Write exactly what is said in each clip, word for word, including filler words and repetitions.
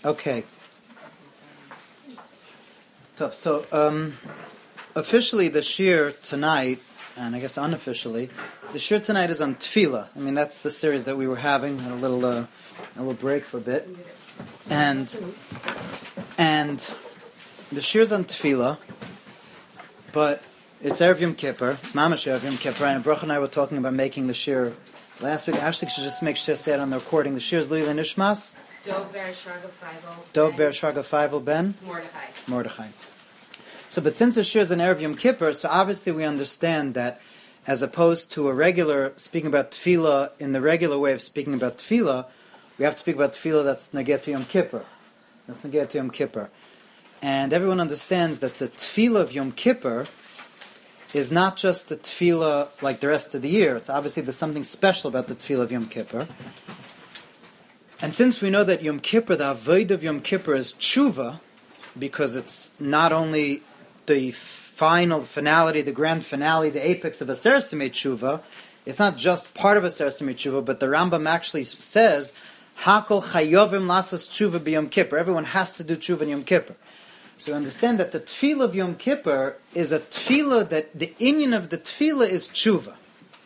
Okay. Tough. So, um, officially, the shir tonight, and I guess unofficially, the shir tonight is on tefillah. I mean, that's the series that we were having. Had a little, uh, a little break for a bit, and and the shir is on tefillah, but it's Erev Yom Kippur. It's Mamash Erev Yom Kippur, and Baruch and I were talking about making the shir last week. Actually, should just make sure to say it on the recording. The shir is Lili Nishmas. Dov Ber Shraga Feivel. Dov Ber Shraga Feivel Ben. Mordechai. Mordechai. So, but since the shir is an Erev Yom Kippur, so obviously we understand that as opposed to a regular, speaking about tefillah in the regular way of speaking about tefillah, we have to speak about tefillah that's Nageh to Yom Kippur. That's Nageh to Yom Kippur. And everyone understands that the tefillah of Yom Kippur is not just a tefillah like the rest of the year. It's obviously there's something special about the tefillah of Yom Kippur. And since we know that Yom Kippur, the avodah of Yom Kippur is tshuva, because it's not only the final finality, the grand finale, the apex of Aser Simei Tshuva, it's not just part of Aser Simei Tshuva, but the Rambam actually says, Hakol chayovim lasas tshuva b'Yom Kippur. Everyone has to do tshuva in Yom Kippur. So understand that the tefillah of Yom Kippur is a tefillah that the inyan of the tefillah is tshuva.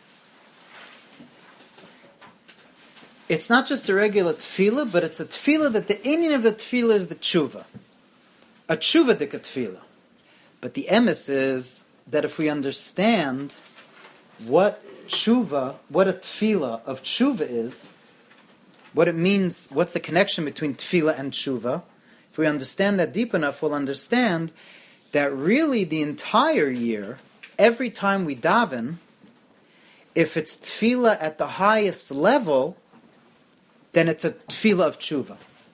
It's not just a regular tefillah, but it's a tefillah that the inyan of the tefillah is the tshuva. A tshuva dika tefillah. But the emes is that if we understand what tshuva, what a tefillah of tshuva is, what it means, what's the connection between tefillah and tshuva, if we understand that deep enough, we'll understand that really the entire year, every time we daven, if it's tefillah at the highest level, then it's a tefillah of tshuva.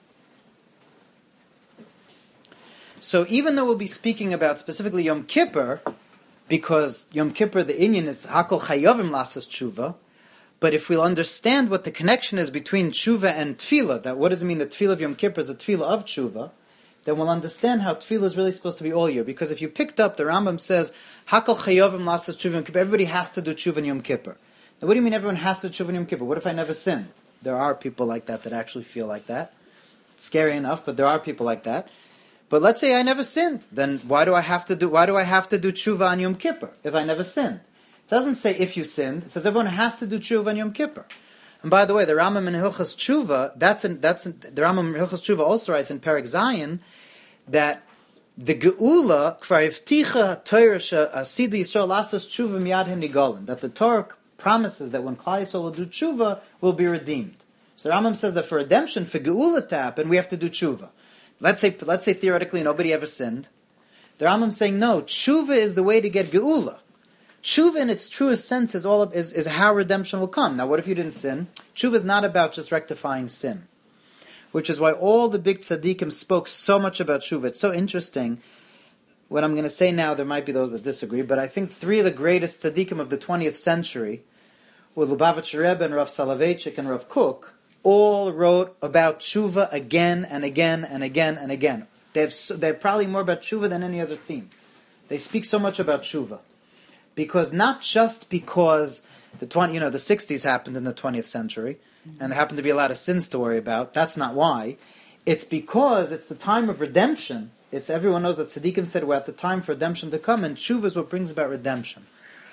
So even though we'll be speaking about specifically Yom Kippur, because Yom Kippur, the inyan is Hakol Chayovim Lasas Tshuva, but if we'll understand what the connection is between Tshuva and Tefillah, that what does it mean that Tefillah of Yom Kippur is a Tefillah of Tshuva, then we'll understand how Tefillah is really supposed to be all year. Because if you picked up, the Rambam says, Hakol Chayovim Lasas Tshuva Yom Kippur, everybody has to do Tshuva in Yom Kippur. Now what do you mean everyone has to do Tshuva in Yom Kippur? What if I never sin? There are people like that that actually feel like that. It's scary enough, but there are people like that. But let's say I never sinned, then why do I have to do why do I have to do tshuva on Yom Kippur if I never sinned? It doesn't say if you sinned. It says everyone has to do tshuva on Yom Kippur. And by the way, the Rambam in Hilchas Tshuva, that's in, that's in, the Rambam in Hilchas Tshuva also writes in Perek Zayin that the Geula kvar ifticha Torah she'asid Yisrael lasas tshuva miyad hinigolim, that the Torah promises that when Klal Yisrael will do tshuva, will be redeemed. So the Rambam says that for redemption, for Geula to happen, we have to do tshuva. Let's say, let's say theoretically nobody ever sinned. The Rambam is saying no. Tshuva is the way to get geula. Tshuva, in its truest sense, is all of, is, is how redemption will come. Now, what if you didn't sin? Tshuva is not about just rectifying sin, which is why all the big tzaddikim spoke so much about tshuva. It's so interesting. What I'm going to say now, there might be those that disagree, but I think three of the greatest tzaddikim of the twentieth century, were Lubavitcher Rebbe and Rav Soloveitchik and Rav Kook, all wrote about tshuva again and again and again and again. They have, they have probably more about tshuva than any other theme. They speak so much about tshuva. Because not just because the twenty, you know, the sixties happened in the twentieth century, and there happened to be a lot of sins to worry about. That's not why. It's because it's the time of redemption. It's everyone knows that tzaddikim said we're at the time for redemption to come, and tshuva is what brings about redemption.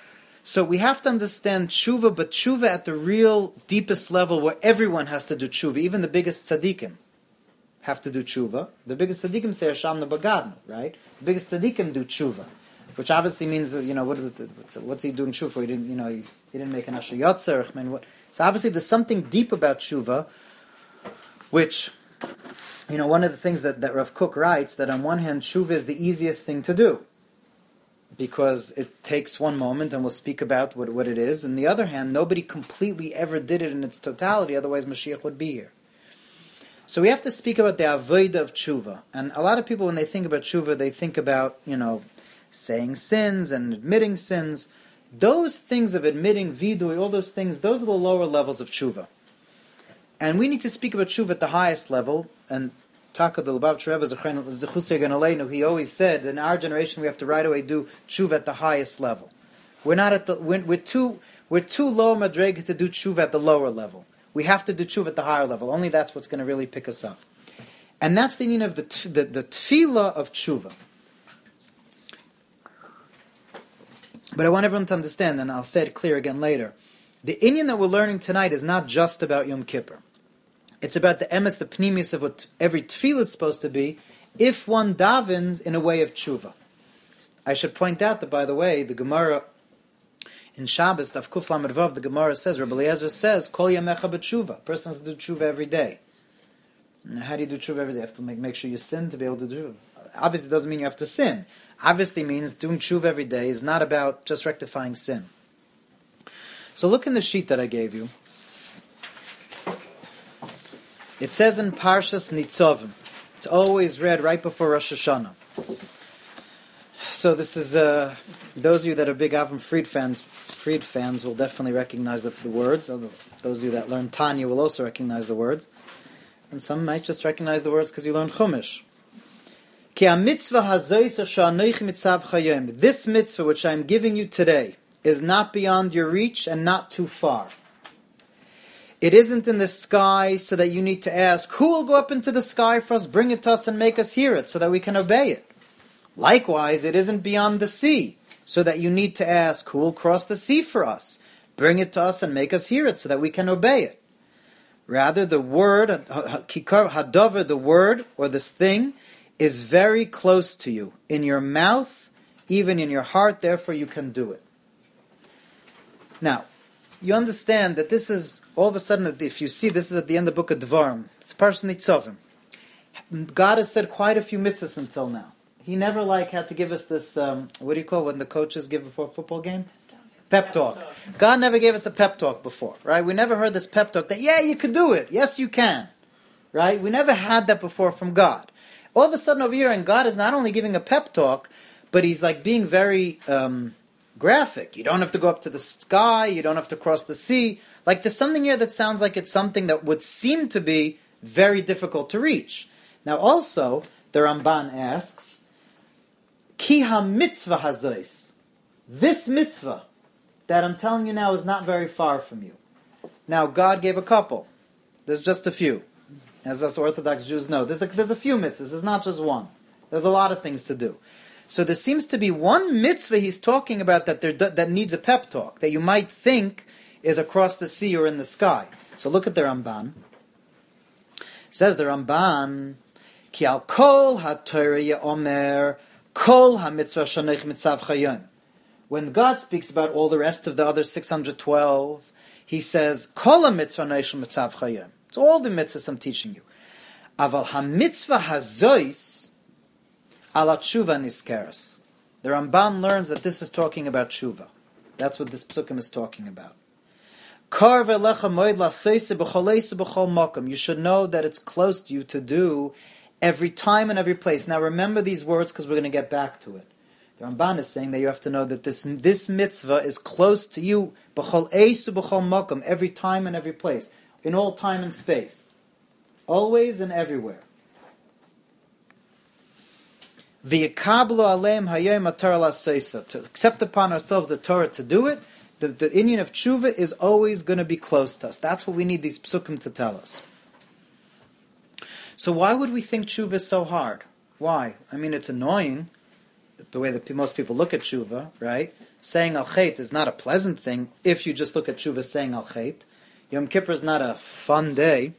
So we have to understand tshuva, but tshuva at the real deepest level where everyone has to do tshuva, even the biggest tzaddikim have to do tshuva. The biggest tzaddikim say Hashem Nebagadnu, right? The biggest tzaddikim do tshuva, which obviously means, you know, what is it, what's he doing tshuva for? He didn't, you know, he, he didn't make an Asher Yotzer. I mean, what? So obviously there's something deep about tshuva, which, you know, one of the things that, that Rav Kook writes, that on one hand, tshuva is the easiest thing to do, because it takes one moment and we'll speak about what, what it is. On the other hand, nobody completely ever did it in its totality, otherwise Mashiach would be here. So we have to speak about the avodah of tshuva. And a lot of people, when they think about tshuva, they think about, you know, saying sins and admitting sins. Those things of admitting vidui, all those things, those are the lower levels of tshuva. And we need to speak about tshuva at the highest level. And Taka the Lubavitcher Rebbe Zechusei Gan Aleinu, he always said, in our generation we have to right away do tshuva at the highest level. We're not at the we're, we're too we're too low madrega to do tshuva at the lower level. We have to do tshuva at the higher level. Only that's what's going to really pick us up. And that's the meaning of the, the, the tefillah of tshuva. But I want everyone to understand, and I'll say it clear again later, the inyan that we're learning tonight is not just about Yom Kippur. It's about the emes, the pnimis of what every tefillah is supposed to be, if one davens in a way of tshuva. I should point out that, by the way, the Gemara in Shabbos, Daf Kuf Lamed Vav, the Gemara says, Rabbi Eliezer says, Kol yamecha b'tshuva. A person has to do tshuva every day. Now, how do you do tshuva every day? You have to make, make sure you sin to be able to do tshuva. Obviously, it doesn't mean you have to sin. Obviously means doing tshuva every day is not about just rectifying sin. So look in the sheet that I gave you. It says in Parshas Nitzavim. It's always read right before Rosh Hashanah. So this is, uh, those of you that are big Avram Fried fans, Fried fans will definitely recognize the, the words. Those of you that learn Tanya will also recognize the words. And some might just recognize the words because you learn Chumash. This mitzvah which I am giving you today is not beyond your reach and not too far. It isn't in the sky so that you need to ask, who will go up into the sky for us, bring it to us and make us hear it so that we can obey it. Likewise, it isn't beyond the sea so that you need to ask, who will cross the sea for us, bring it to us and make us hear it so that we can obey it. Rather, the word, hadavar, the word or this thing, is very close to you, in your mouth, even in your heart, therefore you can do it. Now, you understand that this is, all of a sudden, if you see, this is at the end of the book of Dvarim. It's Parshas Nitzavim. God has said quite a few mitzvahs until now. He never like had to give us this, um, what do you call it when the coaches give before a football game? Pep talk. God never gave us a pep talk before, right? We never heard this pep talk that, yeah, you could do it. Yes, you can. Right? We never had that before from God. All of a sudden over here, and God is not only giving a pep talk, but He's like being very um, graphic. You don't have to go up to the sky. You don't have to cross the sea. Like there's something here that sounds like it's something that would seem to be very difficult to reach. Now also, the Ramban asks, Ki ha-mitzvah hazois. This mitzvah that I'm telling you now is not very far from you. Now, God gave a couple. There's just a few. As us Orthodox Jews know, there's a, there's a few mitzvahs. There's not just one. There's a lot of things to do. So there seems to be one mitzvah he's talking about that there, that needs a pep talk, that you might think is across the sea or in the sky. So look at the Ramban. It says the Ramban, Ki al kol ha-Torah ye'omer, kol ha-mitzvah shanech mitzav chayim. When God speaks about all the rest of the other six hundred twelve, He says, kol ha-mitzvah neish mitzav chayim. It's all the mitzvahs I'm teaching you. Aval ha-mitzvah hazois ala tshuva niskeres. The Ramban learns that this is talking about tshuva. That's what this psukim is talking about. Kar ve'lecha moed la'seise b'chol eise b'chol mokum. You should know that it's close to you to do every time and every place. Now remember these words because we're going to get back to it. The Ramban is saying that you have to know that this this mitzvah is close to you b'chol eise b'chol mokum, every time and every place. In all time and space. Always and everywhere. V'yekablu aleim hayom haTorah la'seisa. To accept upon ourselves the Torah to do it, the, the inyan of tshuva is always going to be close to us. That's what we need these psukim to tell us. So why would we think tshuva is so hard? Why? I mean, it's annoying, the way that most people look at tshuva, right? Saying al chet is not a pleasant thing if you just look at tshuva saying al chet. Yom Kippur is not a fun day.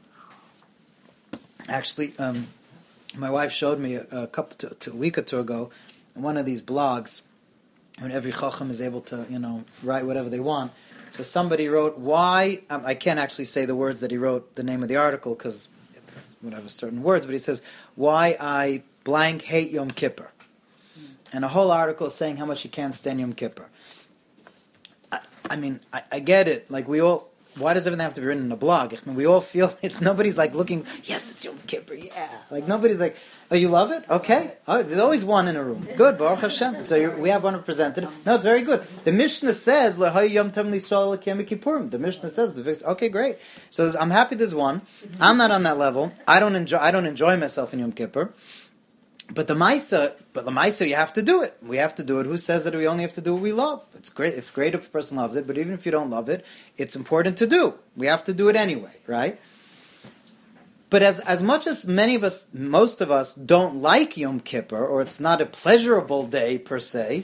Actually, um, my wife showed me a, a couple to, to a week or two ago on one of these blogs, when every chacham is able to, you know, write whatever they want. So somebody wrote, "Why?" Um, I can't actually say the words that he wrote, the name of the article, because it's whatever certain words. But he says, "Why I blank hate Yom Kippur," mm. and a whole article is saying how much he can't stand Yom Kippur. I, I mean, I, I get it. Like we all. Why does everything have to be written in a blog? I mean, we all feel it. Nobody's like looking, yes, it's Yom Kippur, yeah. Like nobody's like, oh, you love it? Okay. Oh, there's always one in a room. Good, Baruch Hashem. So you're, we have one represented. No, it's very good. The Mishnah says, Yom Tov L'Yisrael L'Kiyam Kippurim. The Mishnah says, the okay, great. So I'm happy there's one. I'm not on that level. I don't enjoy. I don't enjoy myself in Yom Kippur. But the Maisa, but the Maisa, you have to do it. We have to do it. Who says that we only have to do what we love? It's great. It's great if a person loves it, but even if you don't love it, it's important to do. We have to do it anyway, right? But as as much as many of us, most of us, don't like Yom Kippur, or it's not a pleasurable day per se,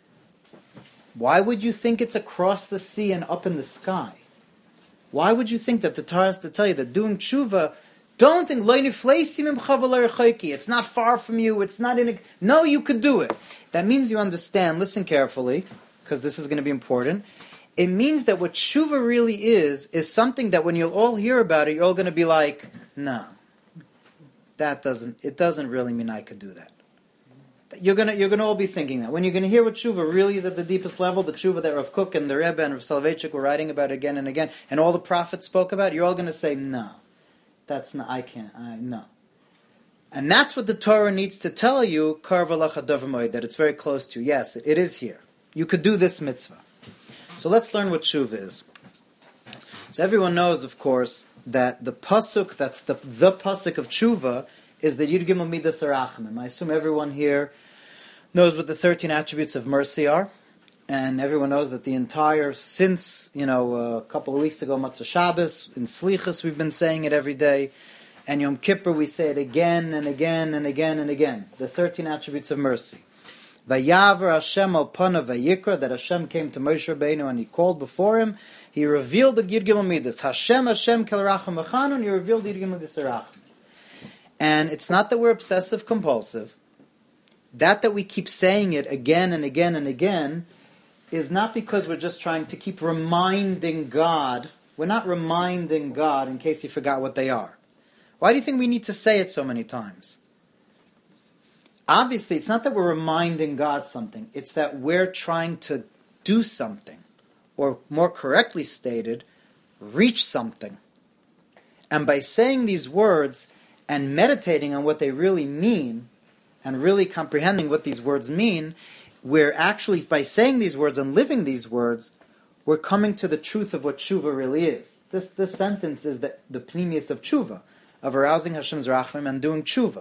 why would you think it's across the sea and up in the sky? Why would you think that the Torah has to tell you that doing tshuva, don't think, it's not far from you, it's not in a... No, you could do it. That means you understand, listen carefully, because this is going to be important. It means that what tshuva really is, is something that when you'll all hear about it, you're all going to be like, no, that doesn't, it doesn't really mean I could do that. You're going to you're going to all be thinking that. When you're going to hear what tshuva really is at the deepest level, the tshuva that Rav Kook and the Rebbe and Rav Soloveitchik were writing about again and again, and all the prophets spoke about, you're all going to say, no, that's not, I can't, I, no. And that's what the Torah needs to tell you, that it's very close to. Yes, it is here. You could do this mitzvah. So let's learn what tshuva is. So everyone knows, of course, that the pasuk, that's the, the pasuk of tshuva, is the Yud Gimel Midas Arachmim. I assume everyone here knows what the thirteen attributes of mercy are, and everyone knows that the entire, since, you know, a couple of weeks ago, Matzah Shabbos, in Slichus we've been saying it every day, and Yom Kippur we say it again and again and again and again, the thirteen attributes of mercy. Vayaver Hashem al Pana Vayikra, that Hashem came to Moshe Rabbeinu and he called before him, he revealed the Yud Gimel Midas. Hashem Hashem Kel Racham Echanu, and he revealed the Yud Gimel Midas Arachmim. And it's not that we're obsessive compulsive. That that we keep saying it again and again and again is not because we're just trying to keep reminding God. We're not reminding God in case He forgot what they are. Why do you think we need to say it so many times? Obviously, it's not that we're reminding God something. It's that we're trying to do something. Or more correctly stated, reach something. And by saying these words and meditating on what they really mean, and really comprehending what these words mean, we're actually, by saying these words and living these words, we're coming to the truth of what tshuva really is. This this sentence is the, the pnimius of tshuva, of arousing Hashem's rachmim and doing tshuva.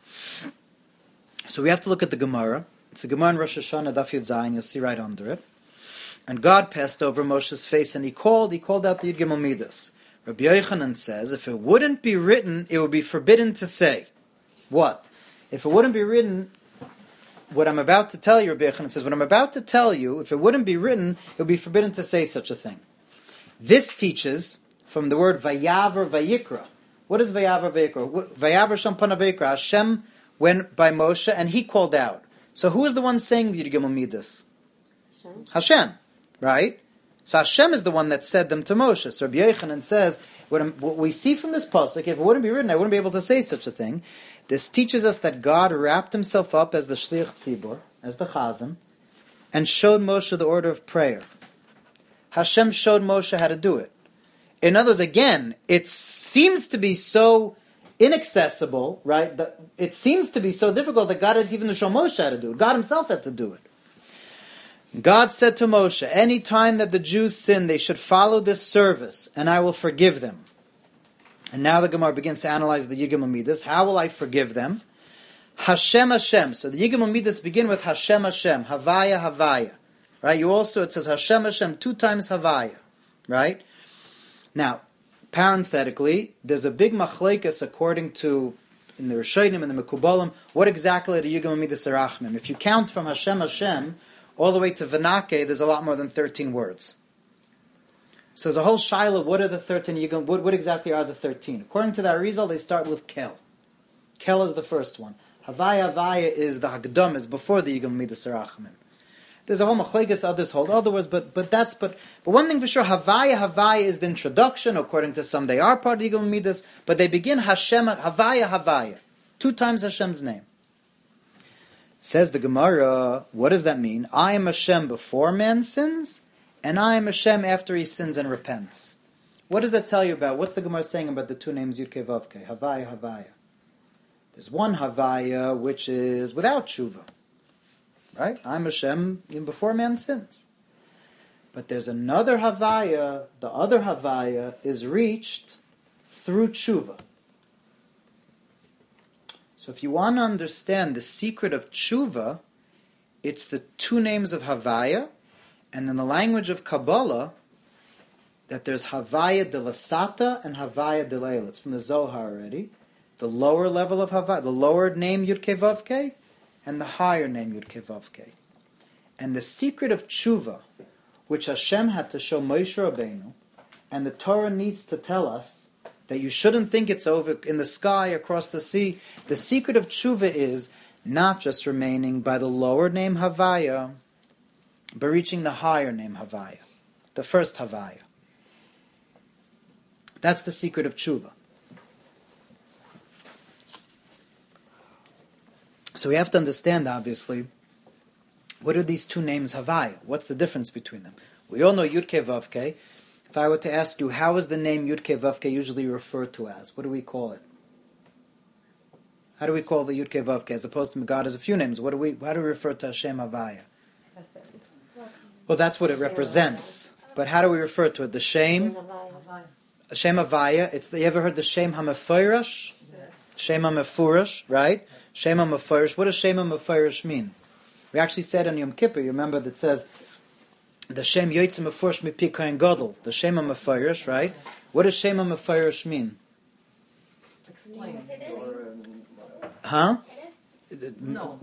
So we have to look at the Gemara. It's the Gemara in Rosh Hashanah, Daf Yud Zayin, you'll see right under it. And God passed over Moshe's face and he called, he called out the Yud Gimel Midas. Rabbi Yochanan says, if it wouldn't be written, it would be forbidden to say. What? If it wouldn't be written, what I'm about to tell you, Rabbi Yochanan says, what I'm about to tell you, if it wouldn't be written, it would be forbidden to say such a thing. This teaches from the word Vayaver Vayikra. What is Vayaver Vayikra? Vayaver Shampana Vayikra. Hashem went by Moshe and he called out. So who is the one saying the Yud Gimel Midas? Hashem. Hashem, right? So Hashem is the one that said them to Moshe. So Rabbi Yochanan says, what, what we see from this pasuk, if it wouldn't be written, I wouldn't be able to say such a thing. This teaches us that God wrapped himself up as the Shliach Tzibor, as the Chazan, and showed Moshe the order of prayer. Hashem showed Moshe how to do it. In other words, again, it seems to be so inaccessible, right? That it seems to be so difficult that God had even to show Moshe how to do it. God himself had to do it. God said to Moshe, any time that the Jews sin, they should follow this service, and I will forgive them. And now the Gemara begins to analyze the Yud Gimel Midas. How will I forgive them? Hashem Hashem. So the Yud Gimel Midas begin with Hashem Hashem, Havaya Havaya. Right? You also, it says Hashem Hashem, two times Havaya. Right? Now, parenthetically, there's a big machlekes according to, in the Rishonim and the Mekubalim, what exactly are the Yud Gimel Midas Arachmim? If you count from Hashem Hashem all the way to Venake, there's a lot more than thirteen words. So there's a whole shaila, what are the thirteen? You go, what, what exactly are the thirteen? According to the Arizal, they start with Kel. Kel is the first one. Havaya Havaya is the Hagdom, is before the Yud Gimel Midas Arachmim. There's a whole machlekes, others hold other words, but but that's but but one thing for sure, Havaya Havaya is the introduction. According to some, they are part of the Yud Gimel Midas, but they begin Hashem Havaya Havaya, two times Hashem's name. Says the Gemara, what does that mean? I am Hashem before man sins, and I am Hashem after he sins and repents. What does that tell you about? What's the Gemara saying about the two names Yud Kei Vav Kei? Havaya, Havaya. There's one Havaya which is without tshuva. Right? I'm Hashem before man sins. But there's another Havaya, the other Havaya is reached through tshuva. So if you want to understand the secret of tshuva, it's the two names of Havaya, and in the language of Kabbalah, that there's Havaya de Lasata and Havaya de Leil. It's from the Zohar already. The lower level of Havaya, the lower name Yud Kei Vav Kei, and the higher name Yud Kei Vav Kei. And the secret of tshuva, which Hashem had to show Moshe Rabbeinu, and the Torah needs to tell us that you shouldn't think it's over in the sky, across the sea. The secret of tshuva is not just remaining by the lower name Havaya, but reaching the higher name Havaya, the first Havaya. That's the secret of tshuva. So we have to understand, obviously, what are these two names Havaya? What's the difference between them? We all know Yud Kei Vav Kei. If I were to ask you, how is the name Yud Kei Vav Kei usually referred to as? What do we call it? How do we call the Yud Kei Vav Kei as opposed to God has a few names? What do we? How do we refer to Hashem Havaya? Well, that's what it represents. But how do we refer to it? The Shem, Shem Havaya. It's the, you ever heard the Shem HaMefurash? Shem HaMefurash, right? Shem HaMefurash. What does Shem HaMefurash mean? We actually said on Yom Kippur, you remember that says the Shem Yotzei Mefurash Mipi Kohen Gadol. The Shem HaMefurash, right? What does Shem HaMefurash mean? Explain. Huh? No.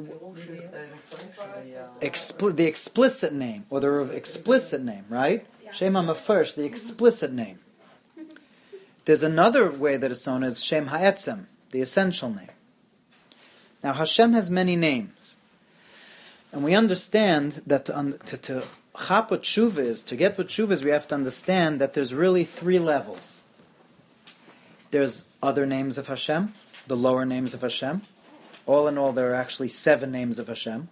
Expli- the explicit name, or the explicit name, right? Shem HaMefurash, the explicit name. There's another way that it's known as Shem HaEtzem, the essential name. Now Hashem has many names. And we understand that to, un- to, to chap what tshuva is, to get what tshuva is, we have to understand that there's really three levels. There's other names of Hashem, the lower names of Hashem. All in all, there are actually seven names of Hashem.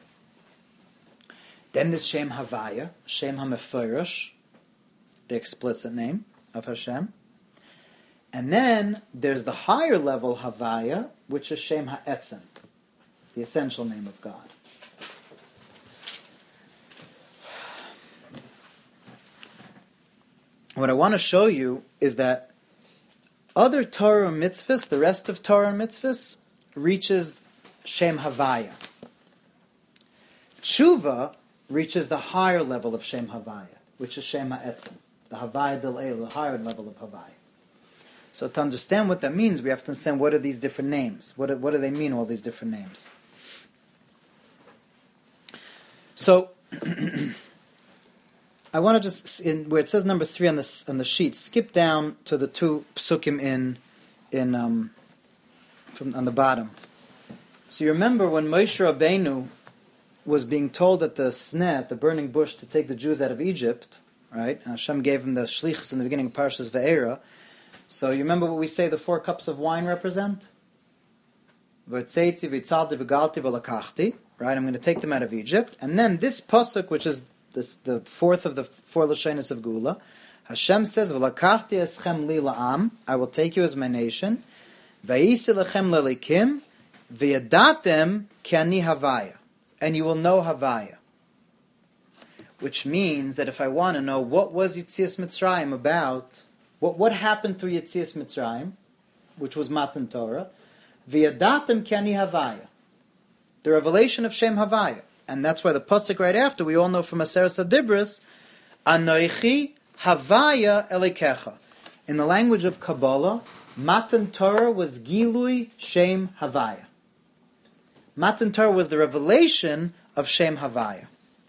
Then there's Shem Havaya, Shem HaMefurash, the explicit name of Hashem. And then there's the higher level Havaya, which is Shem HaEtzem, the essential name of God. What I want to show you is that other Torah and mitzvahs, the rest of Torah and mitzvahs, reaches Shem Havaya. Tshuva reaches the higher level of Shem Havaya, which is Shem HaEtzem, the Havaya del El, the higher level of Havaya. So to understand what that means, we have to understand what are these different names. What do, what do they mean, all these different names? So, I want to just, in, where it says number three on the on the sheet, skip down to the two psukim in in um, from on the bottom. So you remember when Moshe Rabbeinu was being told at the sneh, at the burning bush, to take the Jews out of Egypt, right? And Hashem gave him the shlichus in the beginning of Parshas Ve'era. So you remember what we say the four cups of wine represent? V'tzeiti, v'tzalti, v'galti, v'lakachti. Right? I'm going to take them out of Egypt. And then this pasuk, which is this, the fourth of the four lashonos of Gula, Hashem says, "V'lakachti eschem li la'am." I will take you as my nation. V'yisi lechem lelikim, v'yadatem ki ani Havaya, and you will know Havaya. Which means that if I want to know what was Yetzias Mitzrayim about, what what happened through Yetzias Mitzrayim, which was Matan Torah, v'yadatem ki ani Havaya, the revelation of Shem Havaya. And that's why the pasuk right after, we all know from Aseret Adibros, Anoichi Havaya Elikecha. In the language of Kabbalah, Matan Torah was Gilui Shem Havaya. Matan Torah was the revelation of Shem Havaya.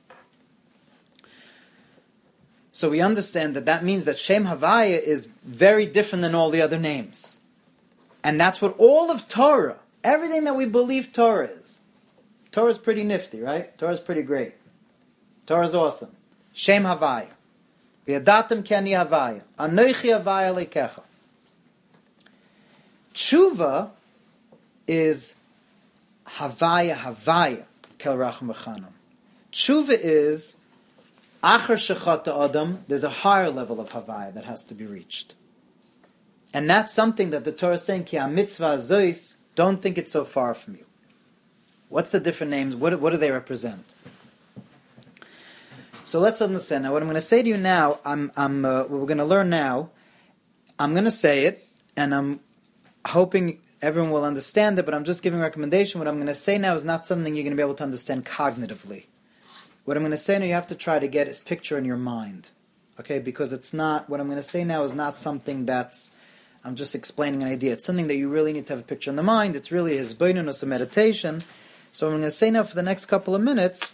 So we understand that that means that Shem Havaya is very different than all the other names. And that's what all of Torah, everything that we believe Torah is. Torah is pretty nifty, right? Torah is pretty great. Torah is awesome. Shem Havaya. V'yadatem ki ani Havaya. Anoichi Havaya lekecha. Tshuva is Havaya Havaya kel racham v'chanam. Tshuva is Achar shechata Adam. There's a higher level of Havaya that has to be reached. And that's something that the Torah is saying, Ki ha-mitzvah zois, don't think it's so far from you. What's the different names? What, what do they represent? So let's understand. Now, what I'm going to say to you now, I'm, I'm, uh, what we're going to learn now, I'm going to say it, and I'm hoping everyone will understand it, but I'm just giving a recommendation. What I'm going to say now is not something you're going to be able to understand cognitively. What I'm going to say now, you have to try to get is picture in your mind. Okay, because it's not, what I'm going to say now is not something that's, I'm just explaining an idea. It's something that you really need to have a picture in the mind. It's really his hisbonenus, a meditation. So what I'm going to say now for the next couple of minutes,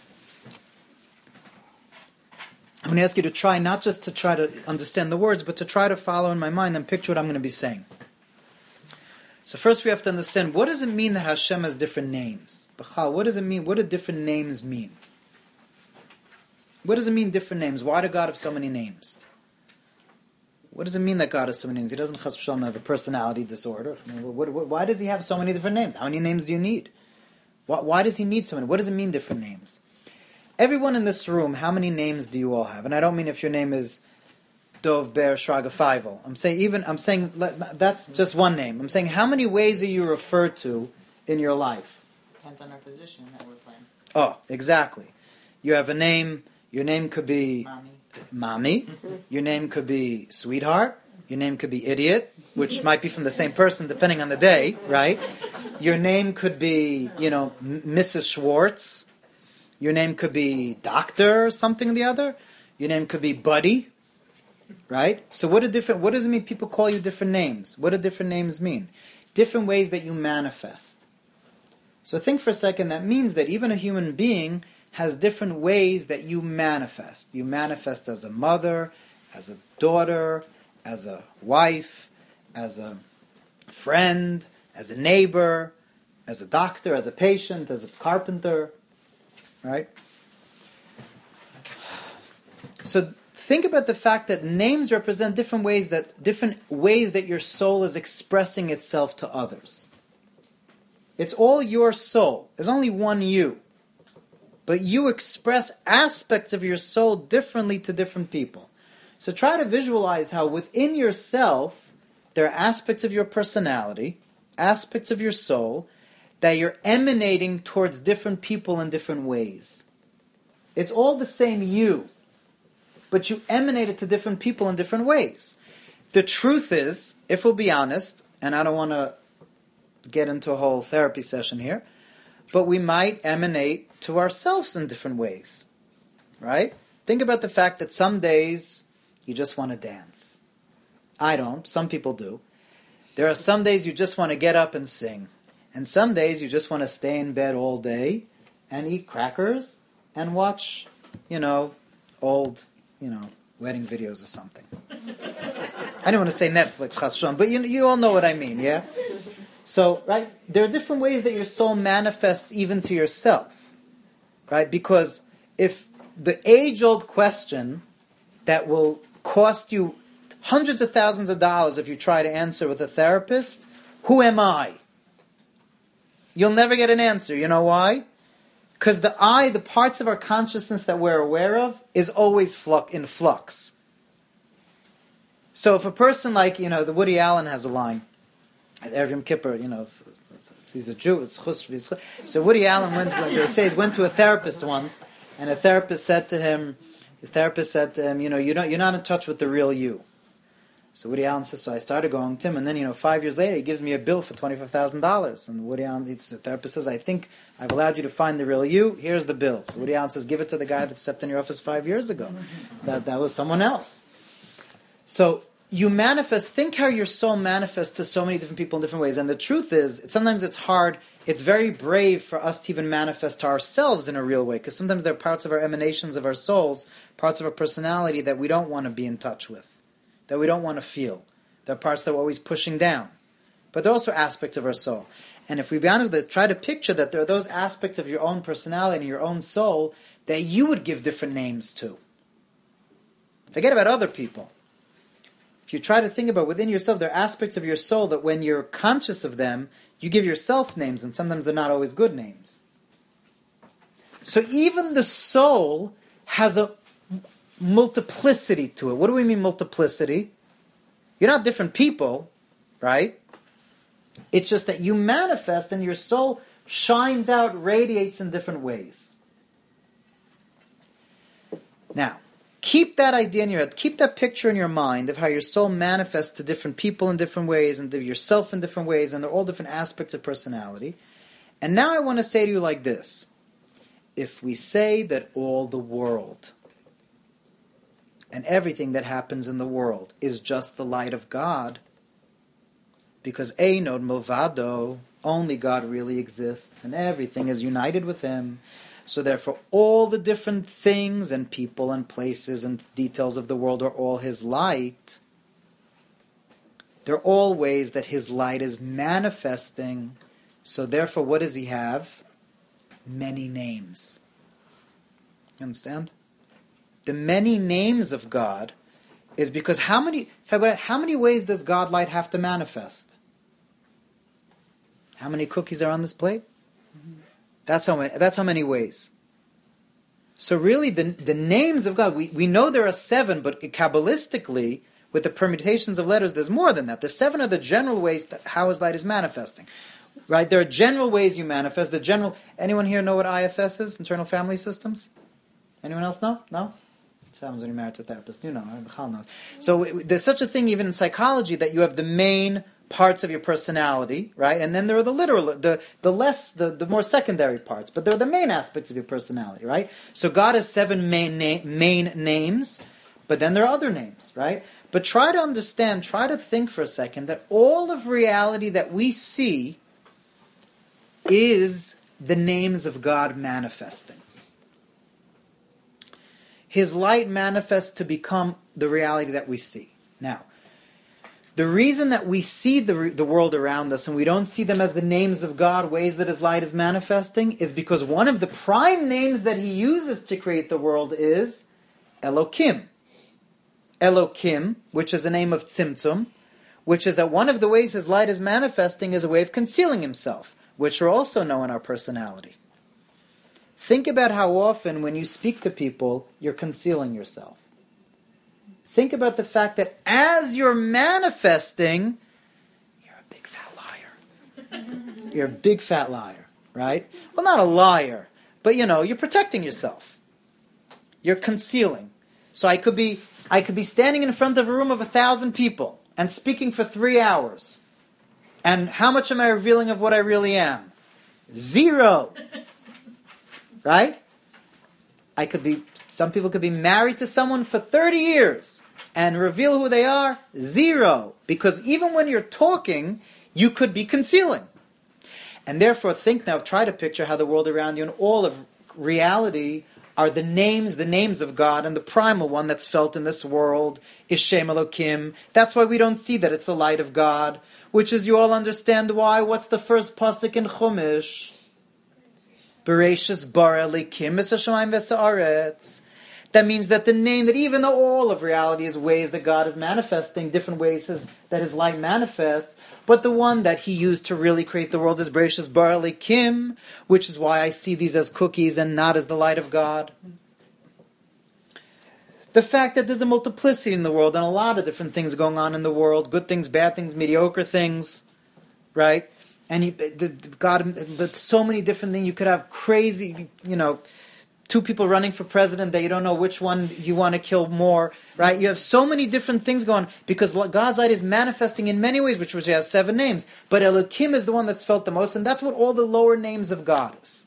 I'm going to ask you to try, not just to try to understand the words, but to try to follow in my mind and picture what I'm going to be saying. So first we have to understand, what does it mean that Hashem has different names? B'chal, what does it mean? What do different names mean? What does it mean, different names? Why does God have so many names? What does it mean that God has so many names? He doesn't chas v'shalom have a personality disorder. I mean, what, what, why does he have so many different names? How many names do you need? Why, why does he need so many? What does it mean, different names? Everyone in this room, how many names do you all have? And I don't mean if your name is Dov Ber Shraga Feivel. I'm saying even. I'm saying that's just one name. I'm saying how many ways are you referred to in your life? Depends on our position that we're playing. Oh, exactly. You have a name. Your name could be Mommy. Mommy. Your name could be Sweetheart. Your name could be Idiot, which might be from the same person depending on the day, right? Your name could be, you know, Missus Schwartz. Your name could be Doctor or something or the other. Your name could be Buddy, right? So what do different? What does it mean people call you different names? What do different names mean? Different ways that you manifest. So think for a second, that means that even a human being has different ways that you manifest. You manifest as a mother, as a daughter, as a wife, as a friend, as a neighbor, as a doctor, as a patient, as a carpenter, right? So think about the fact that names represent different ways that different ways that your soul is expressing itself to others. It's all your soul. There's only one you. But you express aspects of your soul differently to different people. So try to visualize how within yourself there are aspects of your personality, aspects of your soul, that you're emanating towards different people in different ways. It's all the same you, but you emanate it to different people in different ways. The truth is, if we'll be honest, and I don't want to get into a whole therapy session here, but we might emanate to ourselves in different ways, right? Think about the fact that some days you just want to dance. I don't. Some people do. There are some days you just want to get up and sing. And some days you just want to stay in bed all day and eat crackers and watch, you know, old, you know, wedding videos or something. I don't want to say Netflix, chas v'shalom, but you, you all know what I mean, yeah? So, right, there are different ways that your soul manifests even to yourself, right? Because if the age-old question that will cost you hundreds of thousands of dollars if you try to answer with a therapist, who am I? You'll never get an answer. You know why? Because the I, the parts of our consciousness that we're aware of, is always flux, in flux. So if a person like, you know, the Woody Allen has a line, at Erev Yom Kippur, you know, it's, it's, it's, he's a Jew, it's chus, it's chus. So Woody Allen went, they say, went to a therapist once, and a therapist said to him, his therapist said to him, you know, you don't, you're not in touch with the real you. So Woody Allen says, so I started going to him, and then, you know, five years later, he gives me a bill for twenty-five thousand dollars. And Woody Allen, the therapist says, I think I've allowed you to find the real you, here's the bill. So Woody Allen says, give it to the guy that stepped in your office five years ago. That, that was someone else. So, you manifest, think how your soul manifests to so many different people in different ways. And the truth is, sometimes it's hard, it's very brave for us to even manifest to ourselves in a real way, because sometimes there are parts of our emanations of our souls, parts of our personality that we don't want to be in touch with, that we don't want to feel. There are parts that we're always pushing down. But there are also aspects of our soul. And if we be honest with it, try to picture that there are those aspects of your own personality and your own soul that you would give different names to. Forget about other people. If you try to think about within yourself, there are aspects of your soul that when you're conscious of them, you give yourself names, and sometimes they're not always good names. So even the soul has a multiplicity to it. What do we mean multiplicity? You're not different people, right? It's just that you manifest and your soul shines out, radiates in different ways. Now, keep that idea in your head. Keep that picture in your mind of how your soul manifests to different people in different ways and to yourself in different ways, and they're all different aspects of personality. And now I want to say to you like this. If we say that all the world, and everything that happens in the world is just the light of God, because Einod Milvado, only God really exists, and everything is united with Him. So therefore, all the different things and people and places and details of the world are all His light. They're all ways that His light is manifesting. So therefore, what does He have? Many names. You understand? The many names of God is because how many, how many ways does God light have to manifest? How many cookies are on this plate? Mm-hmm. That's how many, that's how many ways. So really, the the names of God, we, we know there are seven, but Kabbalistically, with the permutations of letters, there's more than that. The seven are the general ways that how His light is manifesting. Right? There are general ways you manifest. The general. Anyone here know what I F S is? Internal Family Systems? Anyone else know? No? Sounds when you're married to a therapist. You know, Michal knows. So there's such a thing even in psychology that you have the main parts of your personality, right? And then there are the literal, the, the less, the, the more secondary parts. But they're the main aspects of your personality, right? So God has seven main na- main names, but then there are other names, right? But try to understand, try to think for a second that all of reality that we see is the names of God manifesting. His light manifests to become the reality that we see. Now, the reason that we see the the world around us and we don't see them as the names of God, ways that His light is manifesting, is because one of the prime names that He uses to create the world is Elokim. Elokim, which is a name of Tzimtzum, which is that one of the ways His light is manifesting is a way of concealing Himself, which are also know in our personality. Think about how often when you speak to people, you're concealing yourself. Think about the fact that as you're manifesting, you're a big fat liar. You're a big fat liar, right? Well, not a liar, but you know, you're protecting yourself. You're concealing. So I could be, I could be standing in front of a room of a thousand people and speaking for three hours. And how much am I revealing of what I really am? Zero. Right? I could be, some people could be married to someone for thirty years and reveal who they are, zero. Because even when you're talking, you could be concealing. And therefore, think now, try to picture how the world around you and all of reality are the names, the names of God, and the primal one that's felt in this world is Shem Elokim. That's why we don't see that it's the light of God, which is, you all understand why. What's the first pasuk in Chumash? Bereshis bara Elokim es hashamayim v'ha'aretz. That means that the name, that even though all of reality is ways that God is manifesting, different ways his, that His light manifests, but the one that He used to really create the world is Bereshis bara Elokim, which is why I see these as cookies and not as the light of God. The fact that there's a multiplicity in the world and a lot of different things going on in the world, good things, bad things, mediocre things, right? And you, the, the, God, there's so many different things. You could have crazy, you know, two people running for president that you don't know which one you want to kill more, right? You have so many different things going on because God's light is manifesting in many ways, which has seven names. But Elokim is the one that's felt the most, and that's what all the lower names of God is.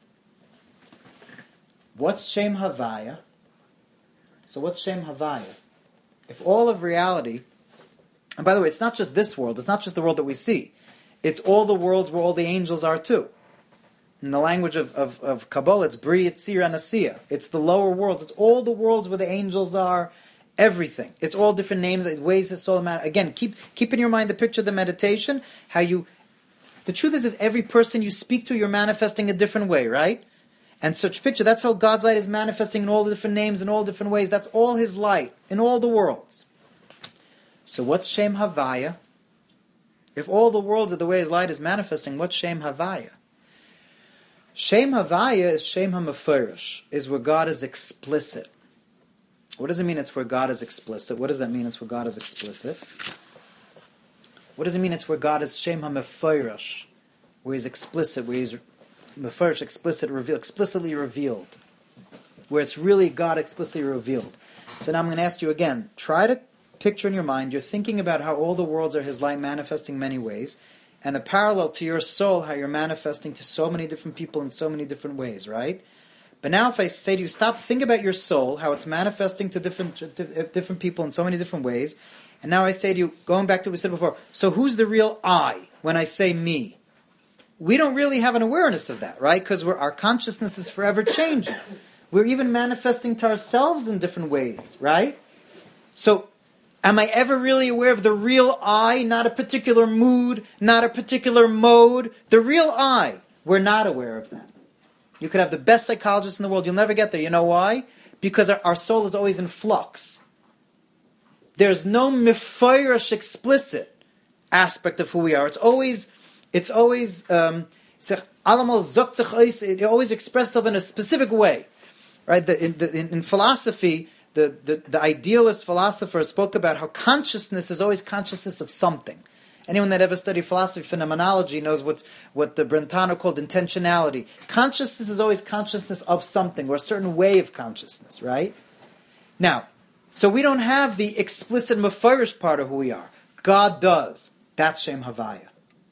What's Shem Havaya? So what's Shem Havaya? If all of reality, and by the way, it's not just this world, it's not just the world that we see. It's all the worlds where all the angels are too. In the language of, of, of Kabbalah, it's Bri, Yitzir, and Asiya. It's the lower worlds. It's all the worlds where the angels are. Everything. It's all different names, ways that soul matter. Again, keep keep in your mind the picture of the meditation. How you, the truth is, if every person you speak to, you're manifesting a different way, right? And such picture. That's how God's light is manifesting in all the different names, in all different ways. That's all His light in all the worlds. So what's Shem Havaya? If all the worlds are the way His light is manifesting, what's Shem Havaya? Shem Havaya is Shem HaMefurish, is where God is explicit. What does it mean it's where God is explicit? What does that mean it's where God is explicit? What does it mean it's where God is Shem HaMefurish, where He's explicit, where He's Mefurish, explicit, revealed, explicitly revealed, where it's really God explicitly revealed. So now I'm going to ask you again, try to picture in your mind, you're thinking about how all the worlds are His light manifesting many ways, and the parallel to your soul, how you're manifesting to so many different people in so many different ways, right? But now if I say to you, stop, think about your soul, how it's manifesting to different to different people in so many different ways. And now I say to you, going back to what we said before, so who's the real I when I say me? We don't really have an awareness of that, right? Because our consciousness is forever changing. We're even manifesting to ourselves in different ways, right? So, am I ever really aware of the real I, not a particular mood, not a particular mode? The real I, we're not aware of that. You could have the best psychologist in the world, you'll never get there. You know why? Because our, our soul is always in flux. There's no mifayrish explicit aspect of who we are. It's always, it's always, um, it always expresses itself in a specific way. Right? The, in, the, in, in philosophy, the, the, the idealist philosopher spoke about how consciousness is always consciousness of something. Anyone that ever studied philosophy phenomenology knows what's what the Brentano called intentionality. Consciousness is always consciousness of something, or a certain way of consciousness, right? Now, so we don't have the explicit mefarish part of who we are. God does. That's Shem Havaya.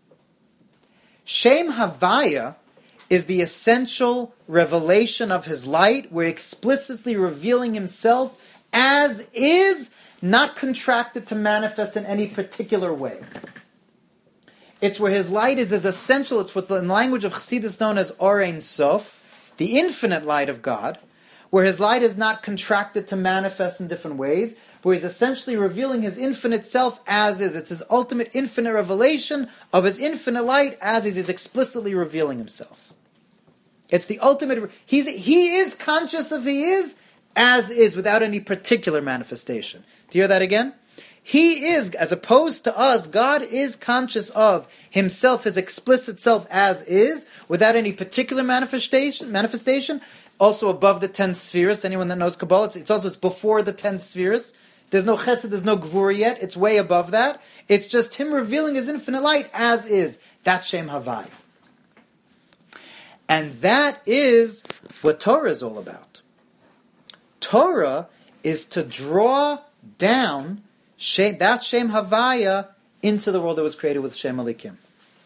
Shem Havaya is the essential revelation of His light. We're explicitly revealing Himself as is, not contracted to manifest in any particular way. It's where His light is as essential. It's what in the language of Chassidus known as Or Ein Sof, the infinite light of God, where His light is not contracted to manifest in different ways, where He's essentially revealing His infinite self as is. It's His ultimate infinite revelation of His infinite light as is. He's explicitly revealing Himself. It's the ultimate... He's, he is conscious of He is as is, without any particular manifestation. Do you hear that again? He is, as opposed to us, God is conscious of Himself, His explicit self as is, without any particular manifestation, manifestation. Also above the ten spheres. Anyone that knows Kabbalah, it's, it's also it's before the ten spheres. There's no chesed, there's no gvura yet. It's way above that. It's just Him revealing His infinite light as is. That's Shem Havaya. And that is what Torah is all about. Torah is to draw down Shem, that Shem Havaya into the world that was created with Shem Elikim.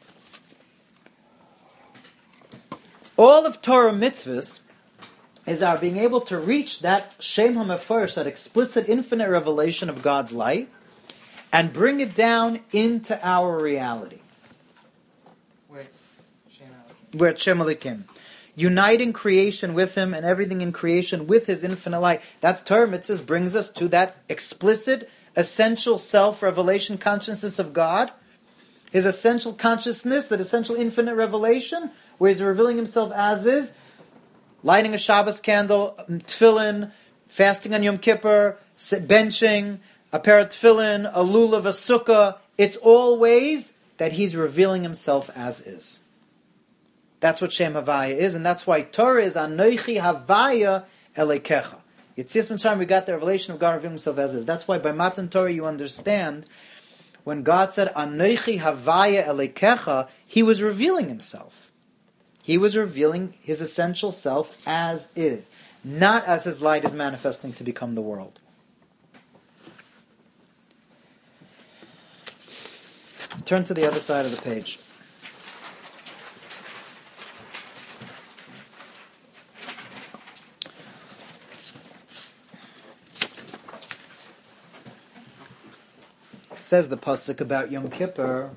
All of Torah mitzvahs is our being able to reach that Shem HaMefarish, that explicit infinite revelation of God's light, and bring it down into our reality. Where it's Shem Elikim. Where it's Shem Elikim. Uniting creation with Him and everything in creation with His infinite light. That's Torah mitzvahs brings us to that explicit, essential self-revelation consciousness of God. His essential consciousness, that essential infinite revelation, where He's revealing Himself as is, lighting a Shabbos candle, tefillin, fasting on Yom Kippur, benching, a pair of tefillin, a lulav, a sukkah. It's all ways that He's revealing Himself as is. That's what Shem Havaya is, and that's why Torah is Anochi Havaya Elekecha. Yetzias Mitzrayim, we got the revelation of God revealing Himself as is. That's why by Matan Torah you understand, when God said Anochi Havaya Elekecha, He was revealing Himself. He was revealing His essential self as is, not as His light is manifesting to become the world. Turn to the other side of the page. Says the pasuk about Yom Kippur.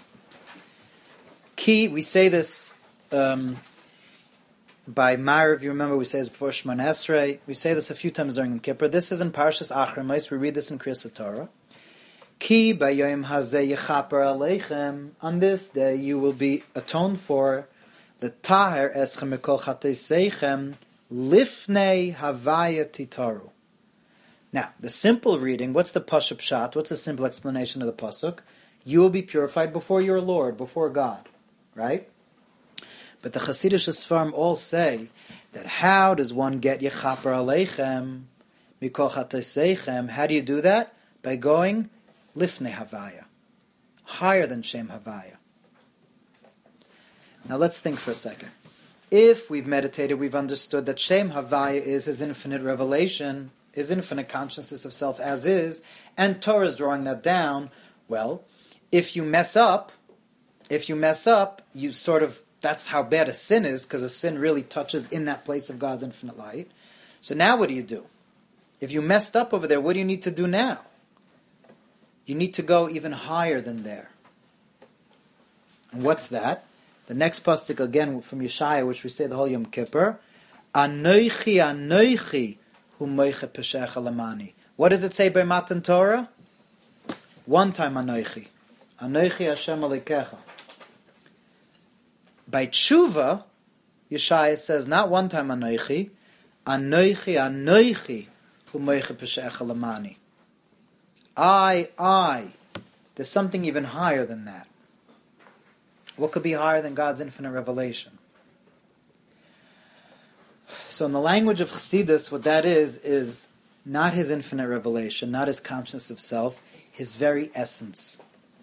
Ki, we say this um, by Ma'ariv, if you remember, we say this before Shemona Esrei. We say this a few times during Yom Kippur. This is in Parshas Achramos. We read this in Kriyas Torah. Ki b'yom hazeh yechaper aleichem. On this day you will be atoned for the taher eschem mikol chateiseichem lifnei havaya titaru. Now, the simple reading, what's the Pashup Pshat? What's the simple explanation of the Pasuk? You will be purified before your Lord, before God. Right? But the Hasidic Sfarim all say that how does one get Yechaper Aleichem, Mikol Chateiseichem? How do you do that? By going Lifnei Havaya. Higher than Shem Havaya. Now let's think for a second. If we've meditated, we've understood that Shem Havaya is His infinite revelation, His infinite consciousness of self as is, and Torah is drawing that down. Well, if you mess up, if you mess up, you sort of that's how bad a sin is, because a sin really touches in that place of God's infinite light. So now what do you do? If you messed up over there, what do you need to do now? You need to go even higher than there. And what's that? The next pasuk again from Yeshaya, which we say the whole Yom Kippur, Anoichi, Anoichi, hu moiche peshecha lamani. What does it say by Matan Torah? One time Anoichi. Anoichi Hashem Alekecha. By Tshuva, Yeshaya says not one time Anoichi, Anoichi, Anoichi, hu moiche peshecha lamani. I, I. There's something even higher than that. What could be higher than God's infinite revelation? So in the language of Chassidus, what that is, is not his infinite revelation, not his consciousness of self, his very essence.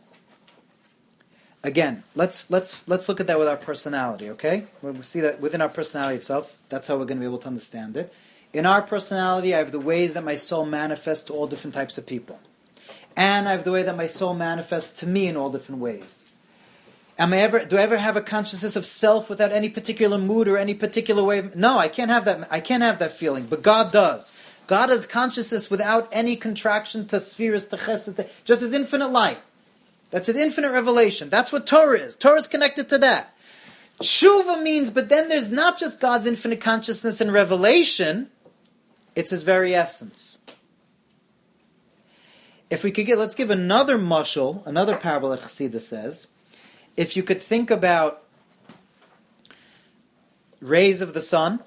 Again, let's let's let's look at that with our personality, okay? We see that within our personality itself, that's how we're going to be able to understand it. In our personality, I have the ways that my soul manifests to all different types of people. And I have the way that my soul manifests to me in all different ways. Am I ever? Do I ever have a consciousness of self without any particular mood or any particular way? Of, no, I can't have that. I can't have that feeling. But God does. God has consciousness without any contraction to spheres, to chesed, to, just as infinite light. That's an infinite revelation. That's what Torah is. Torah is connected to that. Tshuva means, but then there's not just God's infinite consciousness and revelation. It's His very essence. If we could get, let's give another mashal, another parable that Chassidus says. If you could think about rays of the sun,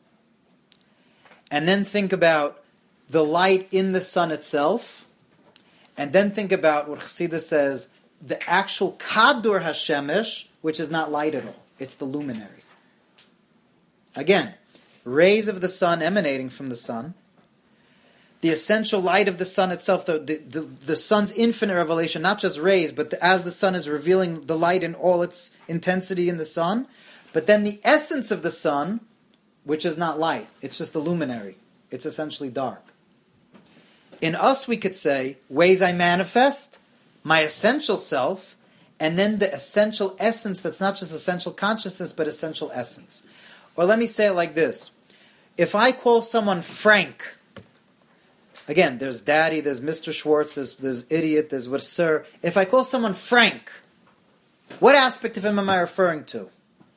and then think about the light in the sun itself, and then think about what Chassidus says, the actual Kadur HaShemesh, which is not light at all. It's the luminary. Again, rays of the sun emanating from the sun, the essential light of the sun itself, the, the, the, the sun's infinite revelation, not just rays, but the, as the sun is revealing the light in all its intensity in the sun, but then the essence of the sun, which is not light, it's just the luminary. It's essentially dark. In us, we could say, ways I manifest, my essential self, and then the essential essence that's not just essential consciousness, but essential essence. Or let me say it like this. If I call someone Frank, again, there's Daddy, there's Mister Schwartz, there's, there's Idiot, there's what, Sir. If I call someone Frank, what aspect of him am I referring to?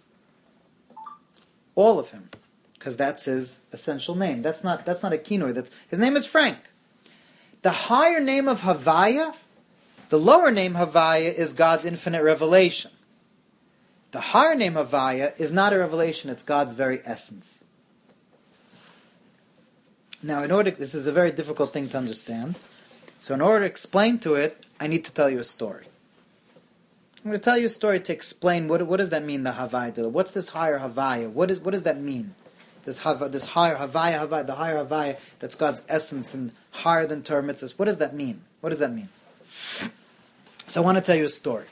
All of him. Because that's his essential name. That's not that's not a kinoi. That's, his name is Frank. The higher name of Havaya, the lower name Havaya is God's infinite revelation. The higher name Havaya is not a revelation, it's God's very essence. Now, in order, this is a very difficult thing to understand. So in order to explain to it, I need to tell you a story. I'm going to tell you a story to explain what what does that mean, the Havaya. What's this higher Havaya? What is what does that mean? This Hava, this higher Havaya, Havaya, the higher Havaya, that's God's essence and higher than Torah mitzvahs. What does that mean? What does that mean? So I want to tell you a story.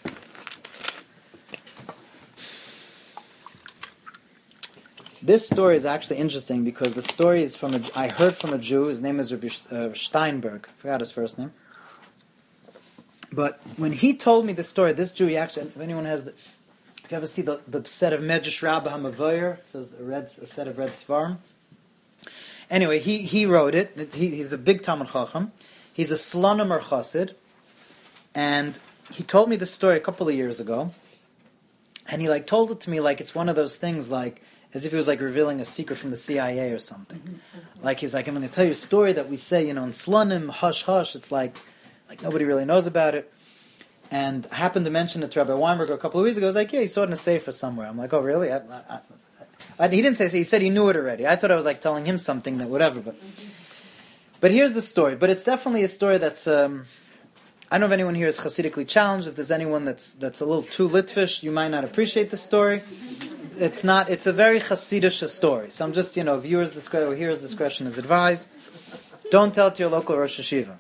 This story is actually interesting because the story is from a, I heard from a Jew. His name is Rabbi uh, Steinberg. I forgot his first name. But when he told me the story, this Jew, he actually, if anyone has the, if you ever see the, the set of Medrash Rabbah HaMavoyer, it says a, red, a set of red svarim. Anyway, he, he wrote it. He, he's a big Talmud Chacham. He's a Slonim or Chassid. And he told me this story a couple of years ago. And he like told it to me like it's one of those things like, as if he was like revealing a secret from the C I A or something. Like he's like, I'm going to tell you a story that we say, you know, in Slonim, hush, hush. It's like, like nobody really knows about it. And I happened to mention it to Rabbi Weinberg a couple of weeks ago. I was like, yeah, he saw it in a sefer somewhere. I'm like, oh, really? I, I, I, he didn't say so. He said he knew it already. I thought I was like telling him something that whatever. But but here's the story. But it's definitely a story that's, um, I don't know if anyone here is Hasidically challenged. If there's anyone that's that's a little too Litvish, you might not appreciate the story. It's not, it's a very Hasidish story. So I'm just, you know, viewers' discretion or hearers' discretion is advised. Don't tell it to your local Rosh Hashiva.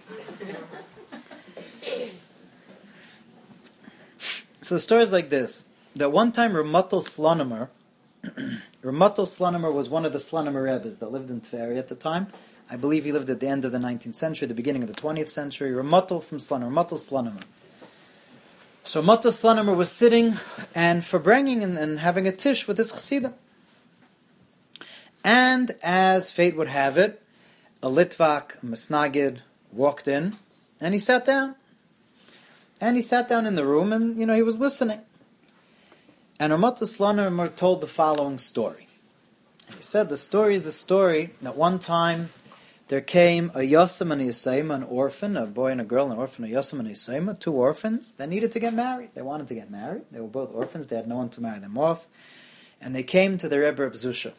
So the story is like this. That one time Ramatul Slonimer, Ramatul Slonimer was one of the Slonimer Rebbes that lived in Tveri at the time. I believe he lived at the end of the nineteenth century, the beginning of the twentieth century. Ramatul from Slonimer, Ramatul Slonimer. So Matas Slonimer was sitting and bringing and, and having a tish with his chassidim. And as fate would have it, a Litvak, a Misnagid, walked in, and he sat down. And he sat down in the room, and, you know, he was listening. And Matas Slonimer told the following story. And he said the story is a story that one time there came a Yosem and a Yisayma, an orphan, a boy and a girl, an orphan, a Yosem and a Yisayma, two orphans that needed to get married. They wanted to get married. They were both orphans. They had no one to marry them off. And they came to the Rebbe Reb Zusha.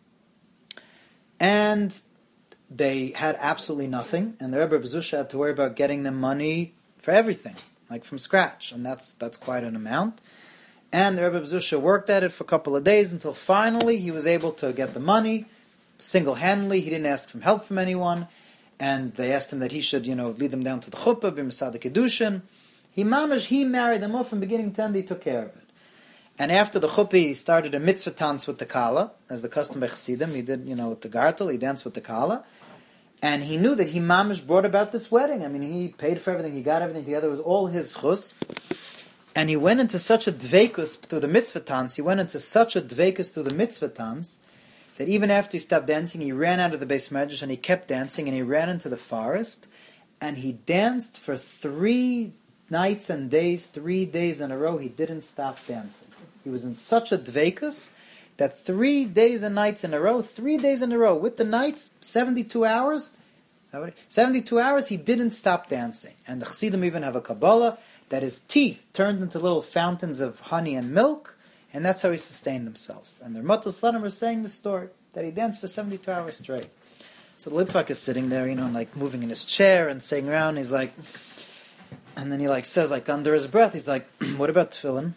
And they had absolutely nothing. And the Rebbe Reb Zusha had to worry about getting them money for everything, like from scratch. And that's that's quite an amount. And the Rebbe Reb Zusha worked at it for a couple of days until finally he was able to get the money single-handedly. He didn't ask for help from anyone. And they asked him that he should, you know, lead them down to the chuppah, b'misad kedushin. He mamash, he married them off from beginning to end. He took care of it. And after the chuppah, he started a mitzvah dance with the kala, as the custom by Chassidim. He did, you know, with the gartel, he danced with the kala. And he knew that he mamash brought about this wedding. I mean, he paid for everything, he got everything together. It was all his chus. And he went into such a dveikus through the mitzvah dance, he went into such a dveikus through the mitzvah dance, that even after he stopped dancing, he ran out of the Beis Medrash and he kept dancing, and he ran into the forest, and he danced for three nights and days, three days in a row. He didn't stop dancing. He was in such a dveikus that three days and nights in a row, three days in a row, with the nights, seventy-two hours, seventy-two hours, he didn't stop dancing. And the Chassidim even have a Kabbalah that his teeth turned into little fountains of honey and milk, and that's how he sustained himself. And the Matas Slonimer was saying the story, that he danced for seventy-two hours straight. So the Litvak is sitting there, you know, like moving in his chair and saying around, he's like, and then he like says, like under his breath, he's like, what about tefillin?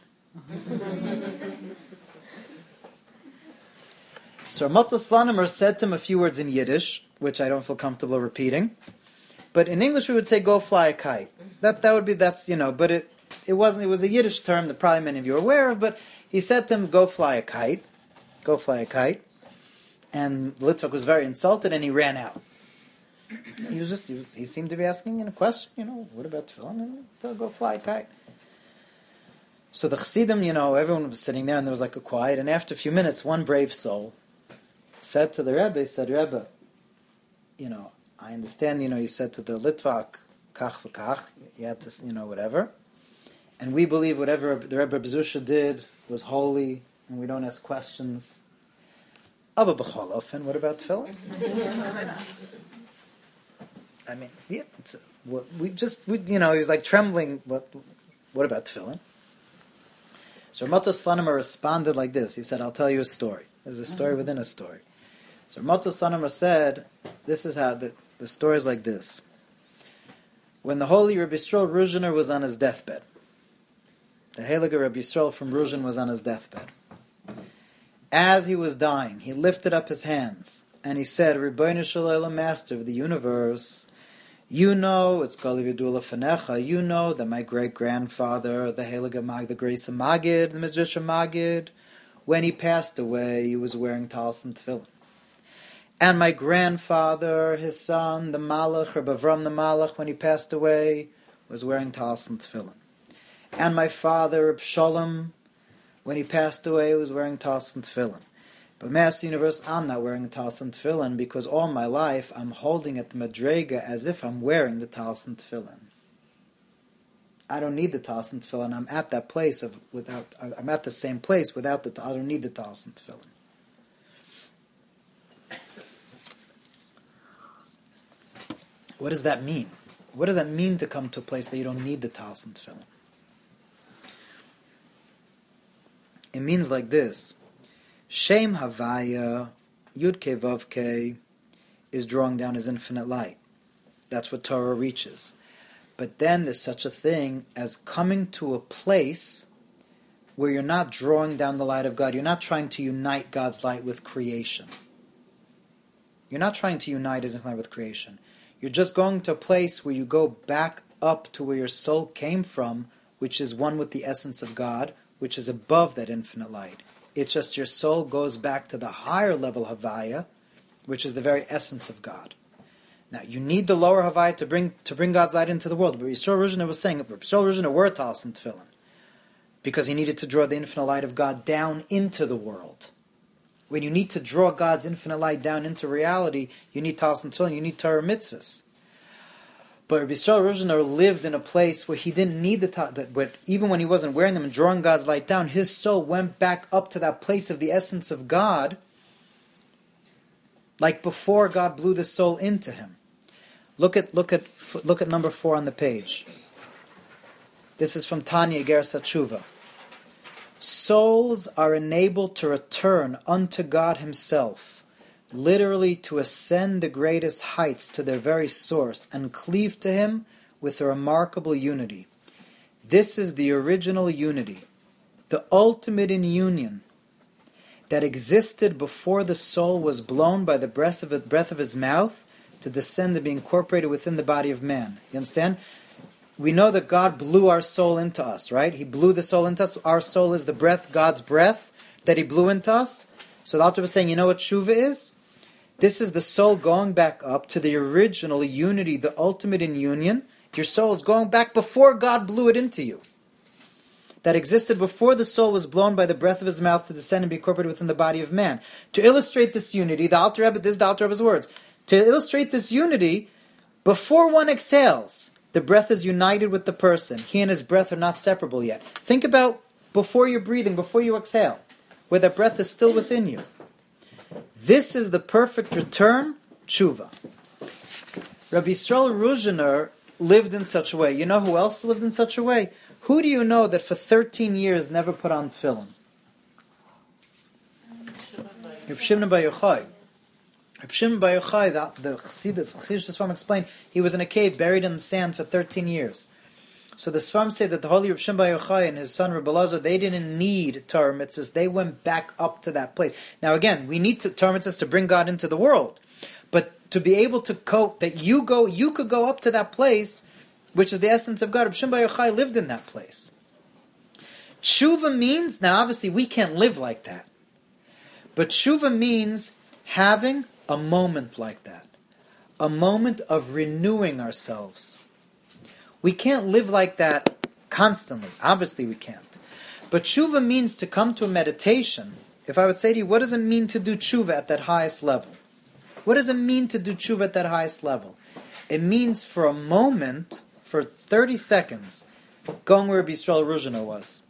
So Matas Slonimer said to him a few words in Yiddish, which I don't feel comfortable repeating. But in English we would say, go fly a kite. That that would be, that's, you know, but it it wasn't, it was a Yiddish term that probably many of you are aware of, but he said to him, go fly a kite. Go fly a kite. And Litvak was very insulted, and he ran out. He was just, he, was, he seemed to be asking a question, you know, what about tefillin? To go fly a kite. So the Chassidim, you know, everyone was sitting there, and there was like a quiet, and after a few minutes, one brave soul said to the Rebbe, he said, Rebbe, you know, I understand, you know, you said to the Litvak, kach v'kach, you had to, you know, whatever. And we believe whatever the Rebbe Reb Zusha did was holy, and we don't ask questions. Abba b'cholof, and what about tefillin? I mean, yeah, it's, what, we just, we, you know, he was like trembling. What, what about tefillin? So Matas Slonimer responded like this. He said, I'll tell you a story. There's a story within a story. So Matas Slonimer said, this is how, the, the story is like this. When the holy Rabbi Yisrael Ruzhiner was on his deathbed, the Heilige Rabbi Yisrael from Ruzhin was on his deathbed. As he was dying, he lifted up his hands, and he said, Ribbono Shel Olam, Master of the universe, you know, it's Kol Yidula Fanecha, you know that my great-grandfather, the Heilige Mag, the Grace of Magid, the Midrash Magid, when he passed away, he was wearing talis and tefillin. And my grandfather, his son, the Malach, Reb Avram the Malach, when he passed away, was wearing talis and tefillin. And my father, Reb Shalom, when he passed away, was wearing talis and tefillin. But Master Universe, I'm not wearing the talis and tefillin because all my life I'm holding at the madrega as if I'm wearing the talis and tefillin. I don't need the talis and tefillin. I'm at that place of without. I'm at the same place without the. I don't need the talis and tefillin. What does that mean? What does that mean to come to a place that you don't need the talis and tefillin? It means like this. Shem Havaya, Yud Ke Vav Ke, is drawing down his infinite light. That's what Torah reaches. But then there's such a thing as coming to a place where you're not drawing down the light of God. You're not trying to unite God's light with creation. You're not trying to unite his infinite light with creation. You're just going to a place where you go back up to where your soul came from, which is one with the essence of God, which is above that infinite light. It's just your soul goes back to the higher level Havaya, which is the very essence of God. Now, you need the lower Havaya to bring to bring God's light into the world. But Yisrael Ruzhiner was saying, Yisrael Ruzhiner were talis and tefillin. because he needed to draw the infinite light of God down into the world. When you need to draw God's infinite light down into reality, you need Talis and Tefillin, you need Torah mitzvahs. But Rabbi Yisrael Ruzhiner lived in a place where he didn't need the Talis, but even when he wasn't wearing them and drawing God's light down, his soul went back up to that place of the essence of God, like before God blew the soul into him. Look at look at look at number four on the page. This is from Tanya Igeres HaTshuva. Souls are enabled to return unto God Himself, literally to ascend the greatest heights to their very source and cleave to Him with a remarkable unity. This is the original unity, the ultimate in union, that existed before the soul was blown by the breath of, breath of His mouth to descend and be incorporated within the body of man. You understand? We know that God blew our soul into us, right? He blew the soul into us. Our soul is the breath, God's breath, that He blew into us. So the Alter was saying, you know what Tshuva is? This is the soul going back up to the original unity, the ultimate in union. Your soul is going back before God blew it into you. That existed before the soul was blown by the breath of His mouth to descend and be incorporated within the body of man. To illustrate this unity, the Alter Rebbe, this is the Alter Rebbe's words. To illustrate this unity, before one exhales, the breath is united with the person. He and his breath are not separable yet. Think about before you're breathing, before you exhale, where that breath is still within you. This is the perfect return, tshuva. Rabbi Yisrael Ruzhiner lived in such a way. You know who else lived in such a way? Who do you know that for thirteen years never put on tefillin? Reb Shimon Bar Yochai. Reb Shimon Bar Yochai, the, the Chassidus, Chassidus Sfarim explained, he was in a cave buried in the sand for thirteen years. So the Sfarim say that the holy Reb Shimon Bar Yochai and his son Reb Elazar, they didn't need Torah mitzvahs, they went back up to that place. Now again, we need to, Torah mitzvahs to bring God into the world. But to be able to cope, that you go, you could go up to that place, which is the essence of God. Reb Shimon Bar Yochai lived in that place. Tshuva means, now obviously we can't live like that. But tshuva means having a moment like that. A moment of renewing ourselves. We can't live like that constantly. Obviously we can't. But tshuva means to come to a meditation. If I would say to you, what does it mean to do tshuva at that highest level? What does it mean to do tshuva at that highest level? It means for a moment, for thirty seconds, going where Rabbi Yisrael Ruzhiner was.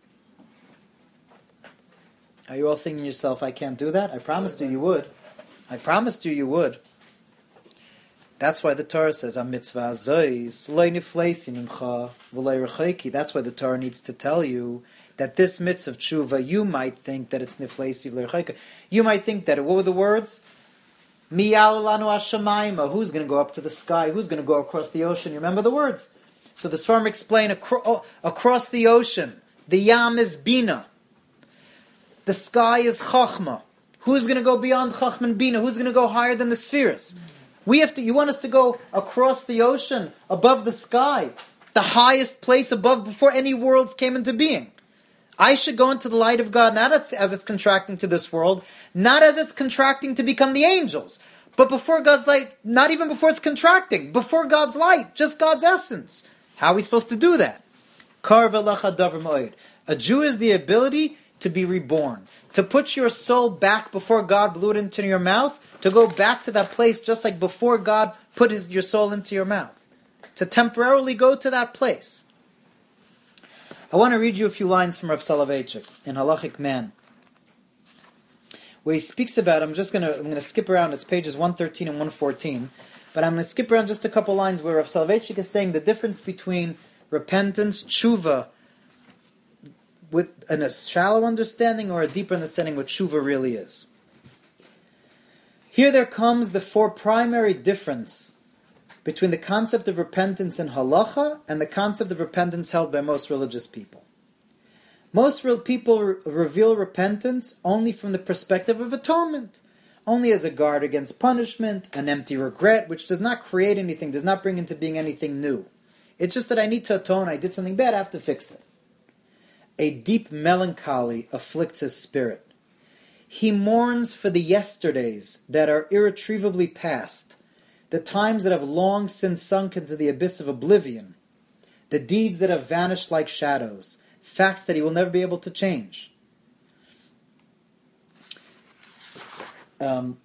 Are you all thinking to yourself, I can't do that? I promised you you would. I promised you you would. That's why the Torah says, "Mitzvah zois lo nifleisi mimcha v'lo rechoki." That's why the Torah needs to tell you that this mitzvah of tshuva, you might think that it's nifleisi v'lo rechoki. You might think that, what were the words? Mi ya'alanu hashamayma. Who's going to go up to the sky? Who's going to go across the ocean? You remember the words? So the Sfarim explain, acro- oh, across the ocean, the yam is bina. The sky is chachma. Who's going to go beyond chachma and bina? Who's going to go higher than the spheres? We have to. You want us to go across the ocean, above the sky, the highest place above before any worlds came into being. I should go into the light of God, not as, as it's contracting to this world, not as it's contracting to become the angels, but before God's light, not even before it's contracting, before God's light, just God's essence. How are we supposed to do that? A Jew is the ability to be reborn, to put your soul back before God blew it into your mouth, to go back to that place just like before God put his, your soul into your mouth, to temporarily go to that place. I want to read you a few lines from Rav Soloveitchik in Halachic Man, where he speaks about, I'm just going to I'm going to skip around, it's pages one thirteen and one fourteen, but I'm going to skip around just a couple lines where Rav Soloveitchik is saying the difference between repentance, tshuva, with a shallow understanding or a deeper understanding what tshuva really is. Here there comes the four primary difference between the concept of repentance in halacha and the concept of repentance held by most religious people. Most real people re- reveal repentance only from the perspective of atonement, only as a guard against punishment, an empty regret, which does not create anything, does not bring into being anything new. It's just that I need to atone, I did something bad, I have to fix it. A deep melancholy afflicts his spirit. He mourns for the yesterdays that are irretrievably past, the times that have long since sunk into the abyss of oblivion, the deeds that have vanished like shadows, facts that he will never be able to change. Um,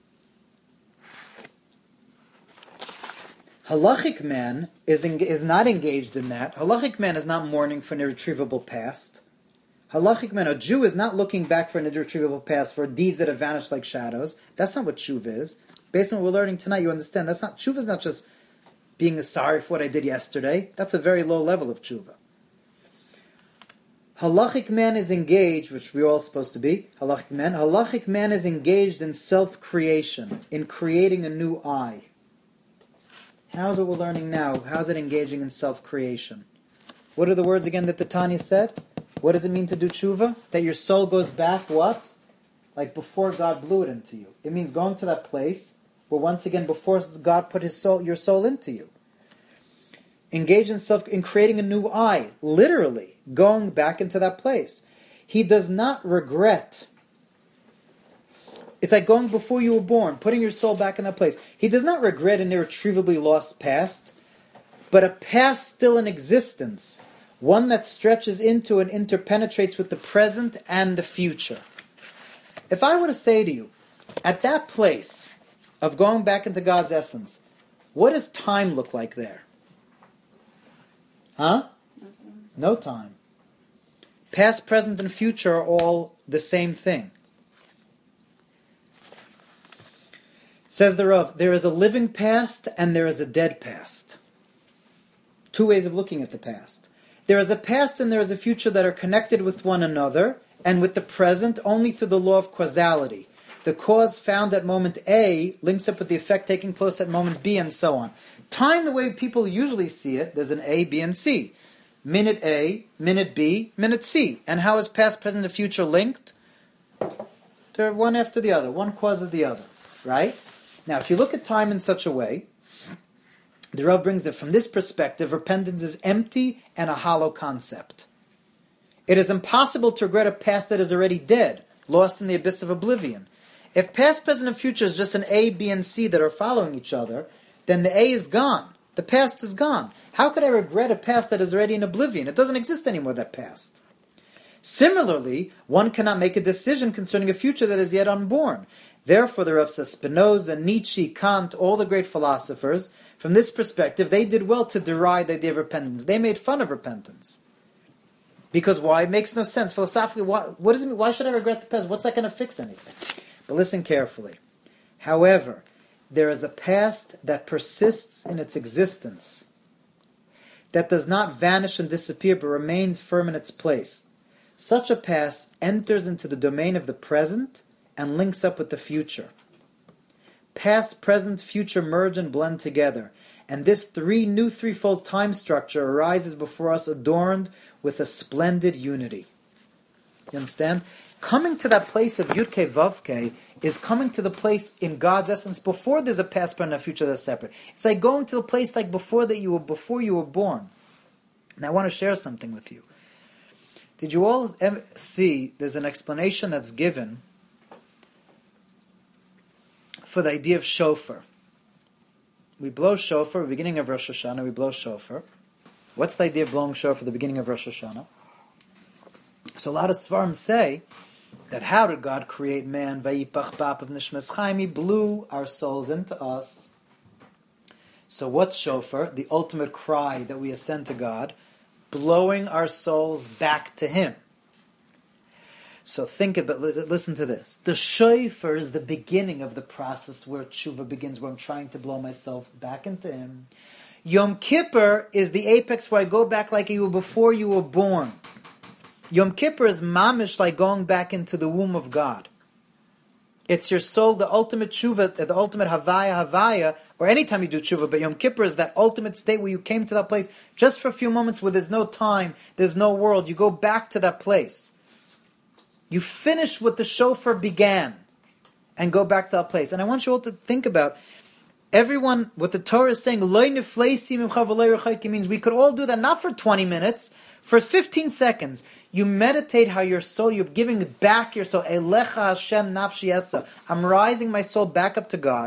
Halachic man is en- is not engaged in that. Halachic man is not mourning for an irretrievable past. Halachic man, a Jew, is not looking back for an irretrievable past, for deeds that have vanished like shadows. That's not what tshuva is. Based on what we're learning tonight, you understand that's not tshuva is not just being sorry for what I did yesterday. That's a very low level of tshuva. Halachic man is engaged, which we're all supposed to be. Halachic man. Halachic man is engaged in self-creation, in creating a new I. How's what we're learning now? How's it engaging in self-creation? What are the words again that the Tanya said? What does it mean to do tshuva? That your soul goes back, what? Like before God blew it into you. It means going to that place where once again, before God put his soul, your soul into you. Engage in self, in creating a new I. Literally, going back into that place. He does not regret. It's like going before you were born, putting your soul back in that place. He does not regret an irretrievably lost past, but a past still in existence. One that stretches into and interpenetrates with the present and the future. If I were to say to you, at that place of going back into God's essence, what does time look like there? Huh? No time. Past, present, and future are all the same thing. Says the Rav, there is a living past and there is a dead past. Two ways of looking at the past. There is a past and there is a future that are connected with one another and with the present only through the law of causality. The cause found at moment A links up with the effect taking place at moment B, and so on. Time, the way people usually see it, there's an A, B, and C. Minute A, minute B, minute C. And how is past, present, and future linked? They're one after the other. One causes the other. Right? Now, if you look at time in such a way, the Rav brings that from this perspective, repentance is empty and a hollow concept. It is impossible to regret a past that is already dead, lost in the abyss of oblivion. If past, present, and future is just an A, B, and C that are following each other, then the A is gone. The past is gone. How could I regret a past that is already in oblivion? It doesn't exist anymore, that past. Similarly, one cannot make a decision concerning a future that is yet unborn. Therefore, the Rav says Spinoza, Nietzsche, Kant, all the great philosophers, from this perspective, they did well to deride the idea of repentance. They made fun of repentance. Because why? It makes no sense. Philosophically, why, what does it mean? Why should I regret the past? What's that going to fix anything? But listen carefully. However, there is a past that persists in its existence, that does not vanish and disappear, but remains firm in its place. Such a past enters into the domain of the present and links up with the future. Past, present, future merge and blend together, and this three new threefold time structure arises before us adorned with a splendid unity. You understand? Coming to that place of Yud-Kei Vav-Kei is coming to the place in God's essence before there's a past, present, and a future that's separate. It's like going to a place like before that you were before you were born. And I want to share something with you. Did you all ever see there's an explanation that's given for the idea of shofar? We blow shofar at the beginning of Rosh Hashanah, we blow shofar. What's the idea of blowing shofar at the beginning of Rosh Hashanah? So a lot of Svarim say that how did God create man? Vayipach bap of Nishmas Chaim, He blew our souls into us. So what's shofar? The ultimate cry that we ascend to God, blowing our souls back to Him. So think about, listen to this. The shofar is the beginning of the process where tshuva begins, where I'm trying to blow myself back into Him. Yom Kippur is the apex where I go back like you were before you were born. Yom Kippur is mamish, like going back into the womb of God. It's your soul, the ultimate tshuva, the ultimate havaya, havaya, or anytime you do tshuva, but Yom Kippur is that ultimate state where you came to that place just for a few moments where there's no time, there's no world. You go back to that place. You finish what the shofar began and go back to that place. And I want you all to think about everyone, what the Torah is saying, means we could all do that, not for twenty minutes, for fifteen seconds. You meditate how your soul, you're giving back your soul. Elecha Hashem nafshi esa. I'm rising my soul back up to God.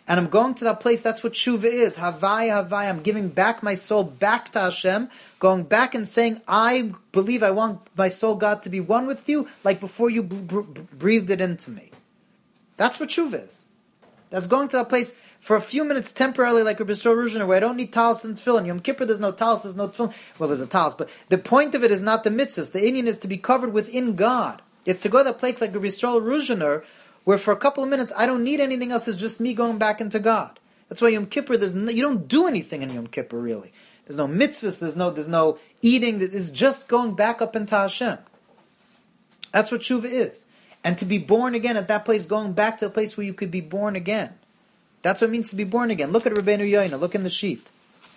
and I'm going to that place. That's what tshuva is. Havaya, Havaya. I'm giving back my soul back to Hashem, going back and saying, I believe I want my soul, God, to be one with you, like before you b- b- breathed it into me. That's what tshuva is. That's going to that place for a few minutes temporarily, like Rabbi Yisrael Ruzhiner, where I don't need talis and tefillin. Yom Kippur, there's no talis, there's no tefillin. Well, there's a talis, but the point of it is not the mitzvahs. The Indian is to be covered within God. It's to go to that place like Rabbi Yisrael Ruzhiner, where for a couple of minutes I don't need anything else. It's just me going back into God. That's why Yom Kippur, there's no, you don't do anything in Yom Kippur really. There's no mitzvahs. There's no there's no eating. It's just going back up into Hashem. That's what tshuva is, and to be born again at that place, going back to the place where you could be born again. That's what it means to be born again. Look at Rabbeinu Yoina. Look in the sheet.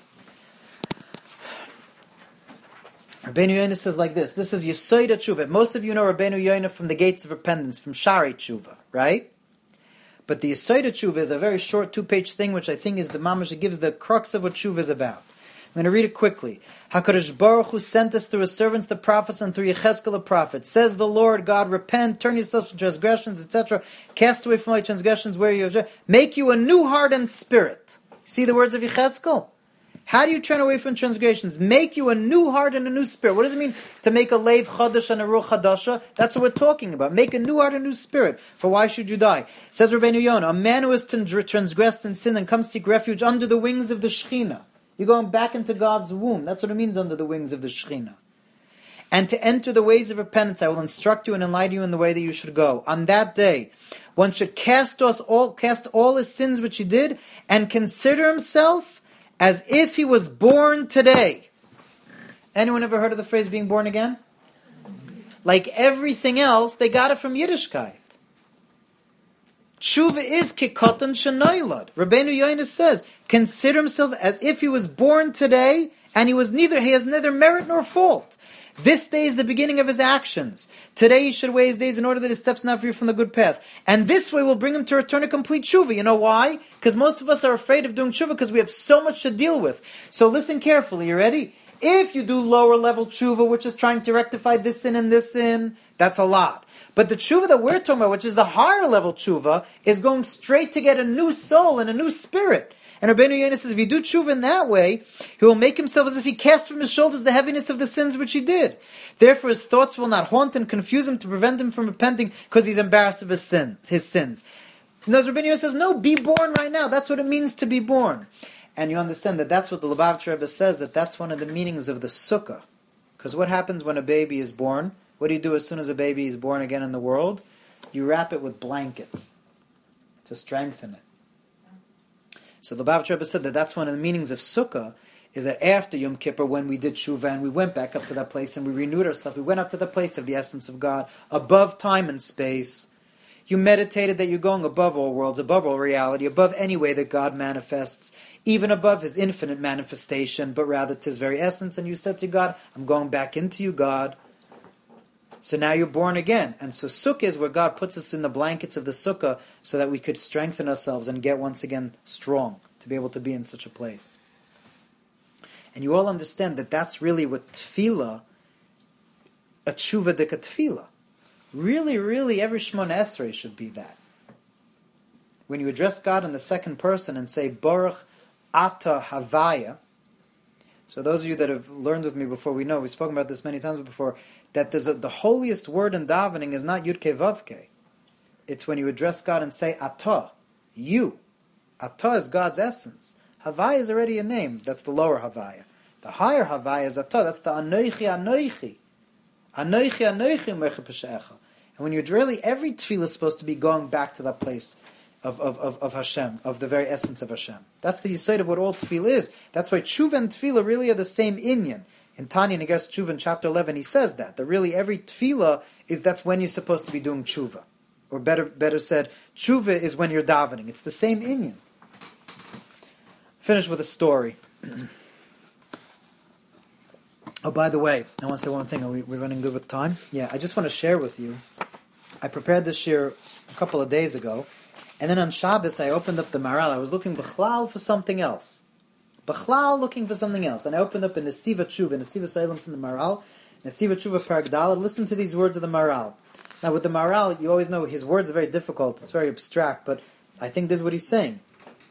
Rabbeinu Yoina says like this. This is Yesoid Tshuva. Most of you know Rabbeinu Yoina from the Gates of Repentance, from Shari Tshuva, right? But the Yesoid Tshuva is a very short two-page thing, which I think is the mamash that gives the crux of what Tshuva is about. I'm going to read it quickly. HaKadosh Baruch Hu sent us through his servants, the prophets, and through Yechezkel the prophet. Says the Lord God, repent, turn yourselves from transgressions, et cetera. Cast away from all transgressions where you have. Make you a new heart and spirit. See the words of Yechezkel? How do you turn away from transgressions? Make you a new heart and a new spirit. What does it mean to make a leiv chadash and a ruach chadasha? That's what we're talking about. Make a new heart and a new spirit. For why should you die? Says Rabbeinu Yonah, a man who has transgressed in sin and comes seek refuge under the wings of the Shekhinah. You're going back into God's womb. That's what it means, under the wings of the Shekhinah. And to enter the ways of repentance, I will instruct you and enlighten you in the way that you should go. On that day, one should cast us all, cast all his sins which he did, and consider himself as if he was born today. Anyone ever heard of the phrase being born again? Like everything else, they got it from Yiddishkeit. Tshuva is kikotan shenoilad. Rabbeinu Yoina says, consider himself as if he was born today, and he was neither he has neither merit nor fault. This day is the beginning of his actions. Today he should weigh his days in order that his steps not veer from the good path. And this way will bring him to return to complete tshuva. You know why? Because most of us are afraid of doing tshuva because we have so much to deal with. So listen carefully. You ready? If you do lower level tshuva, which is trying to rectify this sin and this sin, that's a lot. But the tshuva that we're talking about, which is the higher level tshuva, is going straight to get a new soul and a new spirit. And Rabbeinu Yoina says, if you do tshuva in that way, he will make himself as if he cast from his shoulders the heaviness of the sins which he did. Therefore his thoughts will not haunt and confuse him to prevent him from repenting because he's embarrassed of his sins. His sins. And those Rabbeinu Yoina says, no, be born right now. That's what it means to be born. And you understand that that's what the Lubavitcher Rebbe says, that that's one of the meanings of the sukkah. Because what happens when a baby is born? What do you do as soon as a baby is born again in the world? You wrap it with blankets to strengthen it. So the Lubavitcher Rebbe said that that's one of the meanings of Sukkah, is that after Yom Kippur, when we did Tshuva and we went back up to that place and we renewed ourselves, we went up to the place of the essence of God, above time and space. You meditated that you're going above all worlds, above all reality, above any way that God manifests, even above his infinite manifestation, but rather to his very essence. And you said to God, I'm going back into you, God. So now you're born again. And so Sukkah is where God puts us in the blankets of the Sukkah so that we could strengthen ourselves and get once again strong to be able to be in such a place. And you all understand that that's really what tefillah, a tshuva deka tefillah. Really, really, every Shemona Esrei should be that. When you address God in the second person and say, Baruch Ata Havaya. So those of you that have learned with me before, we know, we've spoken about this many times before, that there's a, the holiest word in davening is not Yud Kei Vav Kei. It's when you address God and say Atah, you. Atah is God's essence. Havaya is already a name. That's the lower Havaya. The higher Havaya is Atah. That's the Anoichi Anoichi. Anoichi Anoichi Mecha Peshecha. And when you're really, every tefillah is supposed to be going back to that place of, of, of, of Hashem, of the very essence of Hashem. That's the yesod of what all tefillah is. That's why tshuva and tefillah really are the same inyan. In Tanya Negeres Tshuva in chapter eleven, he says that. That really every tefillah is, that's when you're supposed to be doing tshuva. Or better better said, tshuva is when you're davening. It's the same inyan. Finish with a story. Oh, by the way, I want to say one thing. Are we we're running good with time? Yeah, I just want to share with you. I prepared this year a couple of days ago, and then on Shabbos I opened up the Maral. I was looking b'chlal for something else. B'chlal looking for something else. And I opened up in Nesiva Tshuva, Nesiva Soilim from the Maral, Nesiva Tshuva Perek Daled. Listen to these words of the Maral. Now with the Maral, you always know his words are very difficult, it's very abstract, but I think this is what he's saying.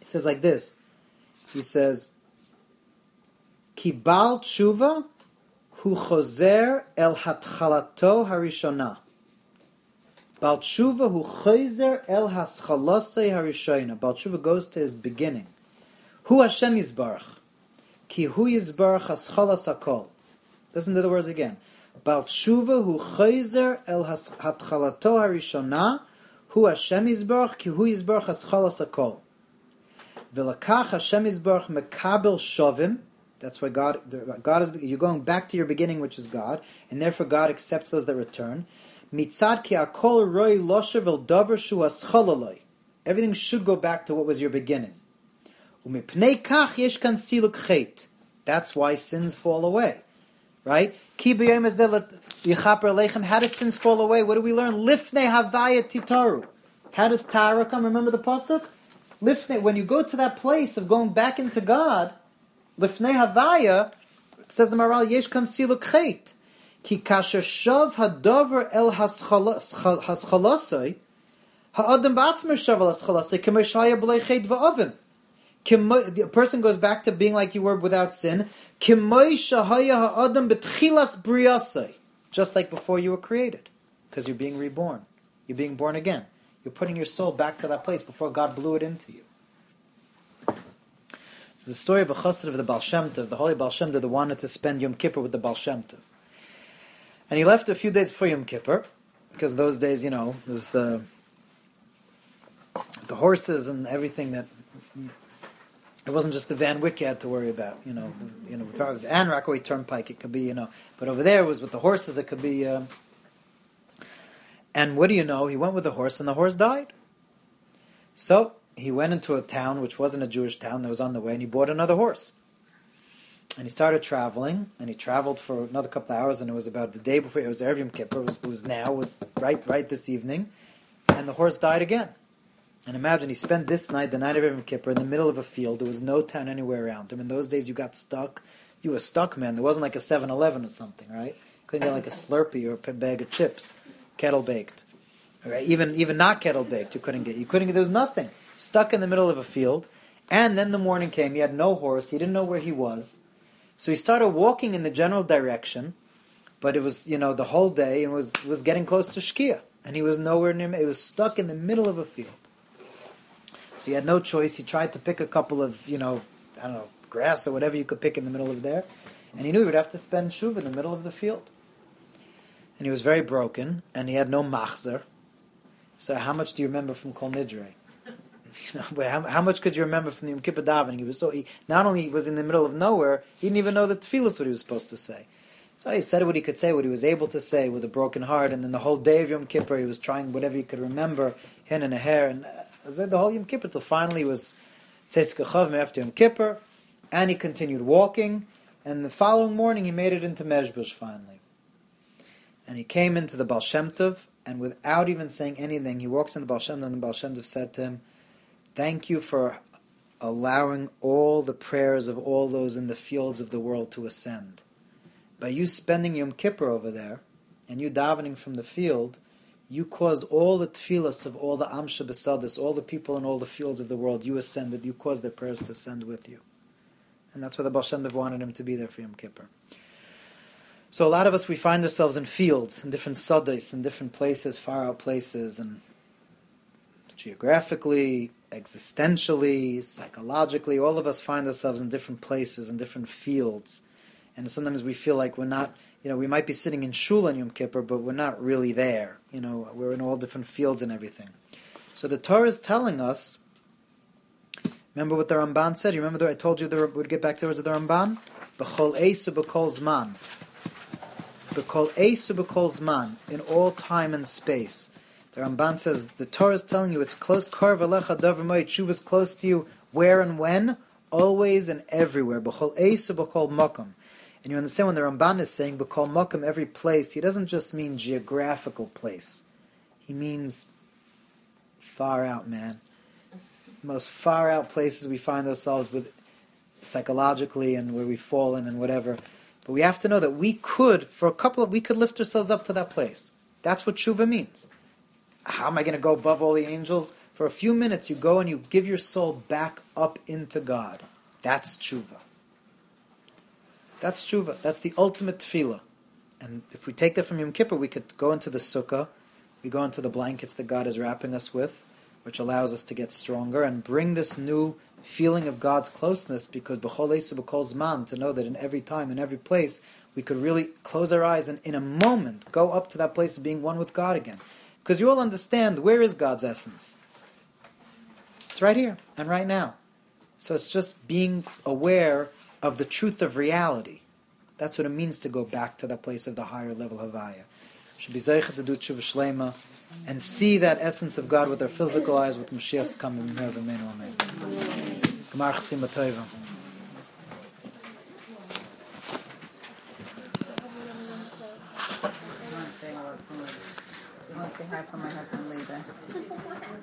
He says like this. He says, Ki bal tshuva hu chozer el hatchalato harishona. Bal tshuva hu chozer el haschalosei harishona. Bal tshuva goes to his beginning. Hu Hashem Yisbarach. Ki hu Yisbarach haschalas hakol. Listen to the words again. Bal tshuva hu chozer el hatchalato harishona. Hu Hashem Yisbarach. Ki hu Yisbarach haschalas hakol. V'lakach Hashem Yisbarach mekabel shovim. That's why God, God is. You're going back to your beginning, which is God, and therefore God accepts those that return. Mitzad ki akol roi losher vel davar shu aschololoi. Everything should go back to what was your beginning. Umipnei kach yesh kan siluk chet. That's why sins fall away, right? Ki b'yom hazeh yichaper aleichem. How does sins fall away? What do we learn? Lifnei havaya titaru. How does Tara come? Remember the pasuk? Lifnei. When you go to that place of going back into God. Lifnei Havaya, says the Maharal, Yesh kan siluk chet. Ki kasher shav hadover el haschalosoi, ha'adam ba'atzmer shav el haschalosoi, k'mei shaya b'lei chet va'oven. The person goes back to being like you were without sin, k'mei shahaya ha'adam b'tchilas briyasoi, just like before you were created, because you're being reborn. You're being born again. You're putting your soul back to that place before God blew it into you. The story of a chassid of the Baal Shem Tov, the holy Baal Shem Tov, that wanted to spend Yom Kippur with the Baal Shem Tov. And he left a few days before Yom Kippur, because those days, you know, there was uh, the horses and everything that, it wasn't just the Van Wyck you had to worry about, you know, the, you know, with the Ann Rockaway Turnpike, it could be, you know, but over there was with the horses, it could be, uh, and what do you know, he went with the horse and the horse died. So, he went into a town which wasn't a Jewish town that was on the way, and he bought another horse. And he started traveling, and he traveled for another couple of hours, and it was about the day before, it was Erev Yom Kippur, it was, it was now, it was right right this evening, and the horse died again. And imagine, he spent this night, the night of Erev Yom Kippur, in the middle of a field. There was no town anywhere around him. In those days, you got stuck. You were stuck, man. There wasn't like a seven eleven or something, right? Couldn't get like a Slurpee or a bag of chips, kettle baked. Right? Even even not kettle baked, you couldn't get. You couldn't get, there was nothing. Stuck in the middle of a field, and then the morning came, he had no horse, he didn't know where he was, so he started walking in the general direction, but it was, you know, the whole day, and was was getting close to Shkia, and he was nowhere near, he was stuck in the middle of a field. So he had no choice, he tried to pick a couple of, you know, I don't know, grass or whatever you could pick in the middle of there, and he knew he would have to spend shuv in the middle of the field. And he was very broken, and he had no machzer, so how much do you remember from Kol Nidrei? You know, but how, how much could you remember from the Yom Kippur davening? He was so he not only was in the middle of nowhere, he didn't even know the tefillos what he was supposed to say. So he said what he could say, what he was able to say, with a broken heart. And then the whole day of Yom Kippur, he was trying whatever he could remember, hin and a hair, and uh, the whole Yom Kippur till finally he was Tzeitzke Chavim after Yom Kippur, and he continued walking. And the following morning, he made it into Mezbush finally, and he came into the Baal Shem Tov, and without even saying anything, he walked in the Baal Shem Tov, and the Baal Shem Tov said to him, "Thank you for allowing all the prayers of all those in the fields of the world to ascend. By you spending Yom Kippur over there, and you davening from the field, you caused all the tefillas of all the Amsha Besadis, all the people in all the fields of the world, you ascended, you caused their prayers to ascend with you." And that's why the Baal Shem Tov wanted him to be there for Yom Kippur. So a lot of us, we find ourselves in fields, in different sadis, in different places, far out places, and geographically, existentially, psychologically, all of us find ourselves in different places, in different fields. And sometimes we feel like we're not, you know, we might be sitting in shul on Yom Kippur, but we're not really there. You know, we're in all different fields and everything. So the Torah is telling us, remember what the Ramban said? You remember that I told you that we'd get back to the words of the Ramban? B'chol eisu b'kol zman. B'kol eisu b'kol zman. In all time and space. The Ramban says, the Torah is telling you it's close, Kar v'lecha davar moed, Tshuva is close to you, where and when? Always and everywhere. B'chol eisu b'kol makom. And you understand when the Ramban is saying, b'kol makom, every place, he doesn't just mean geographical place. He means far out, man. The most far out places we find ourselves with psychologically and where we've fallen and whatever. But we have to know that we could, for a couple of, we could lift ourselves up to that place. That's what tshuva means. How am I going to go above all the angels? For a few minutes, you go and you give your soul back up into God. That's tshuva. That's tshuva. That's the ultimate tefillah. And if we take that from Yom Kippur, we could go into the sukkah, we go into the blankets that God is wrapping us with, which allows us to get stronger and bring this new feeling of God's closeness, because b'chol eisu b'kol zman, to know that in every time, in every place, we could really close our eyes and in a moment go up to that place of being one with God again. Because you all understand, where is God's essence? It's right here and right now. So it's just being aware of the truth of reality. That's what it means to go back to that place of the higher level Havaya. Should be zeicha to do tshuva shlema and see that essence of God with our physical eyes, with Mashiach's coming. Amen. Gemar Chasim B'Toiva. I want to say hi for my husband later.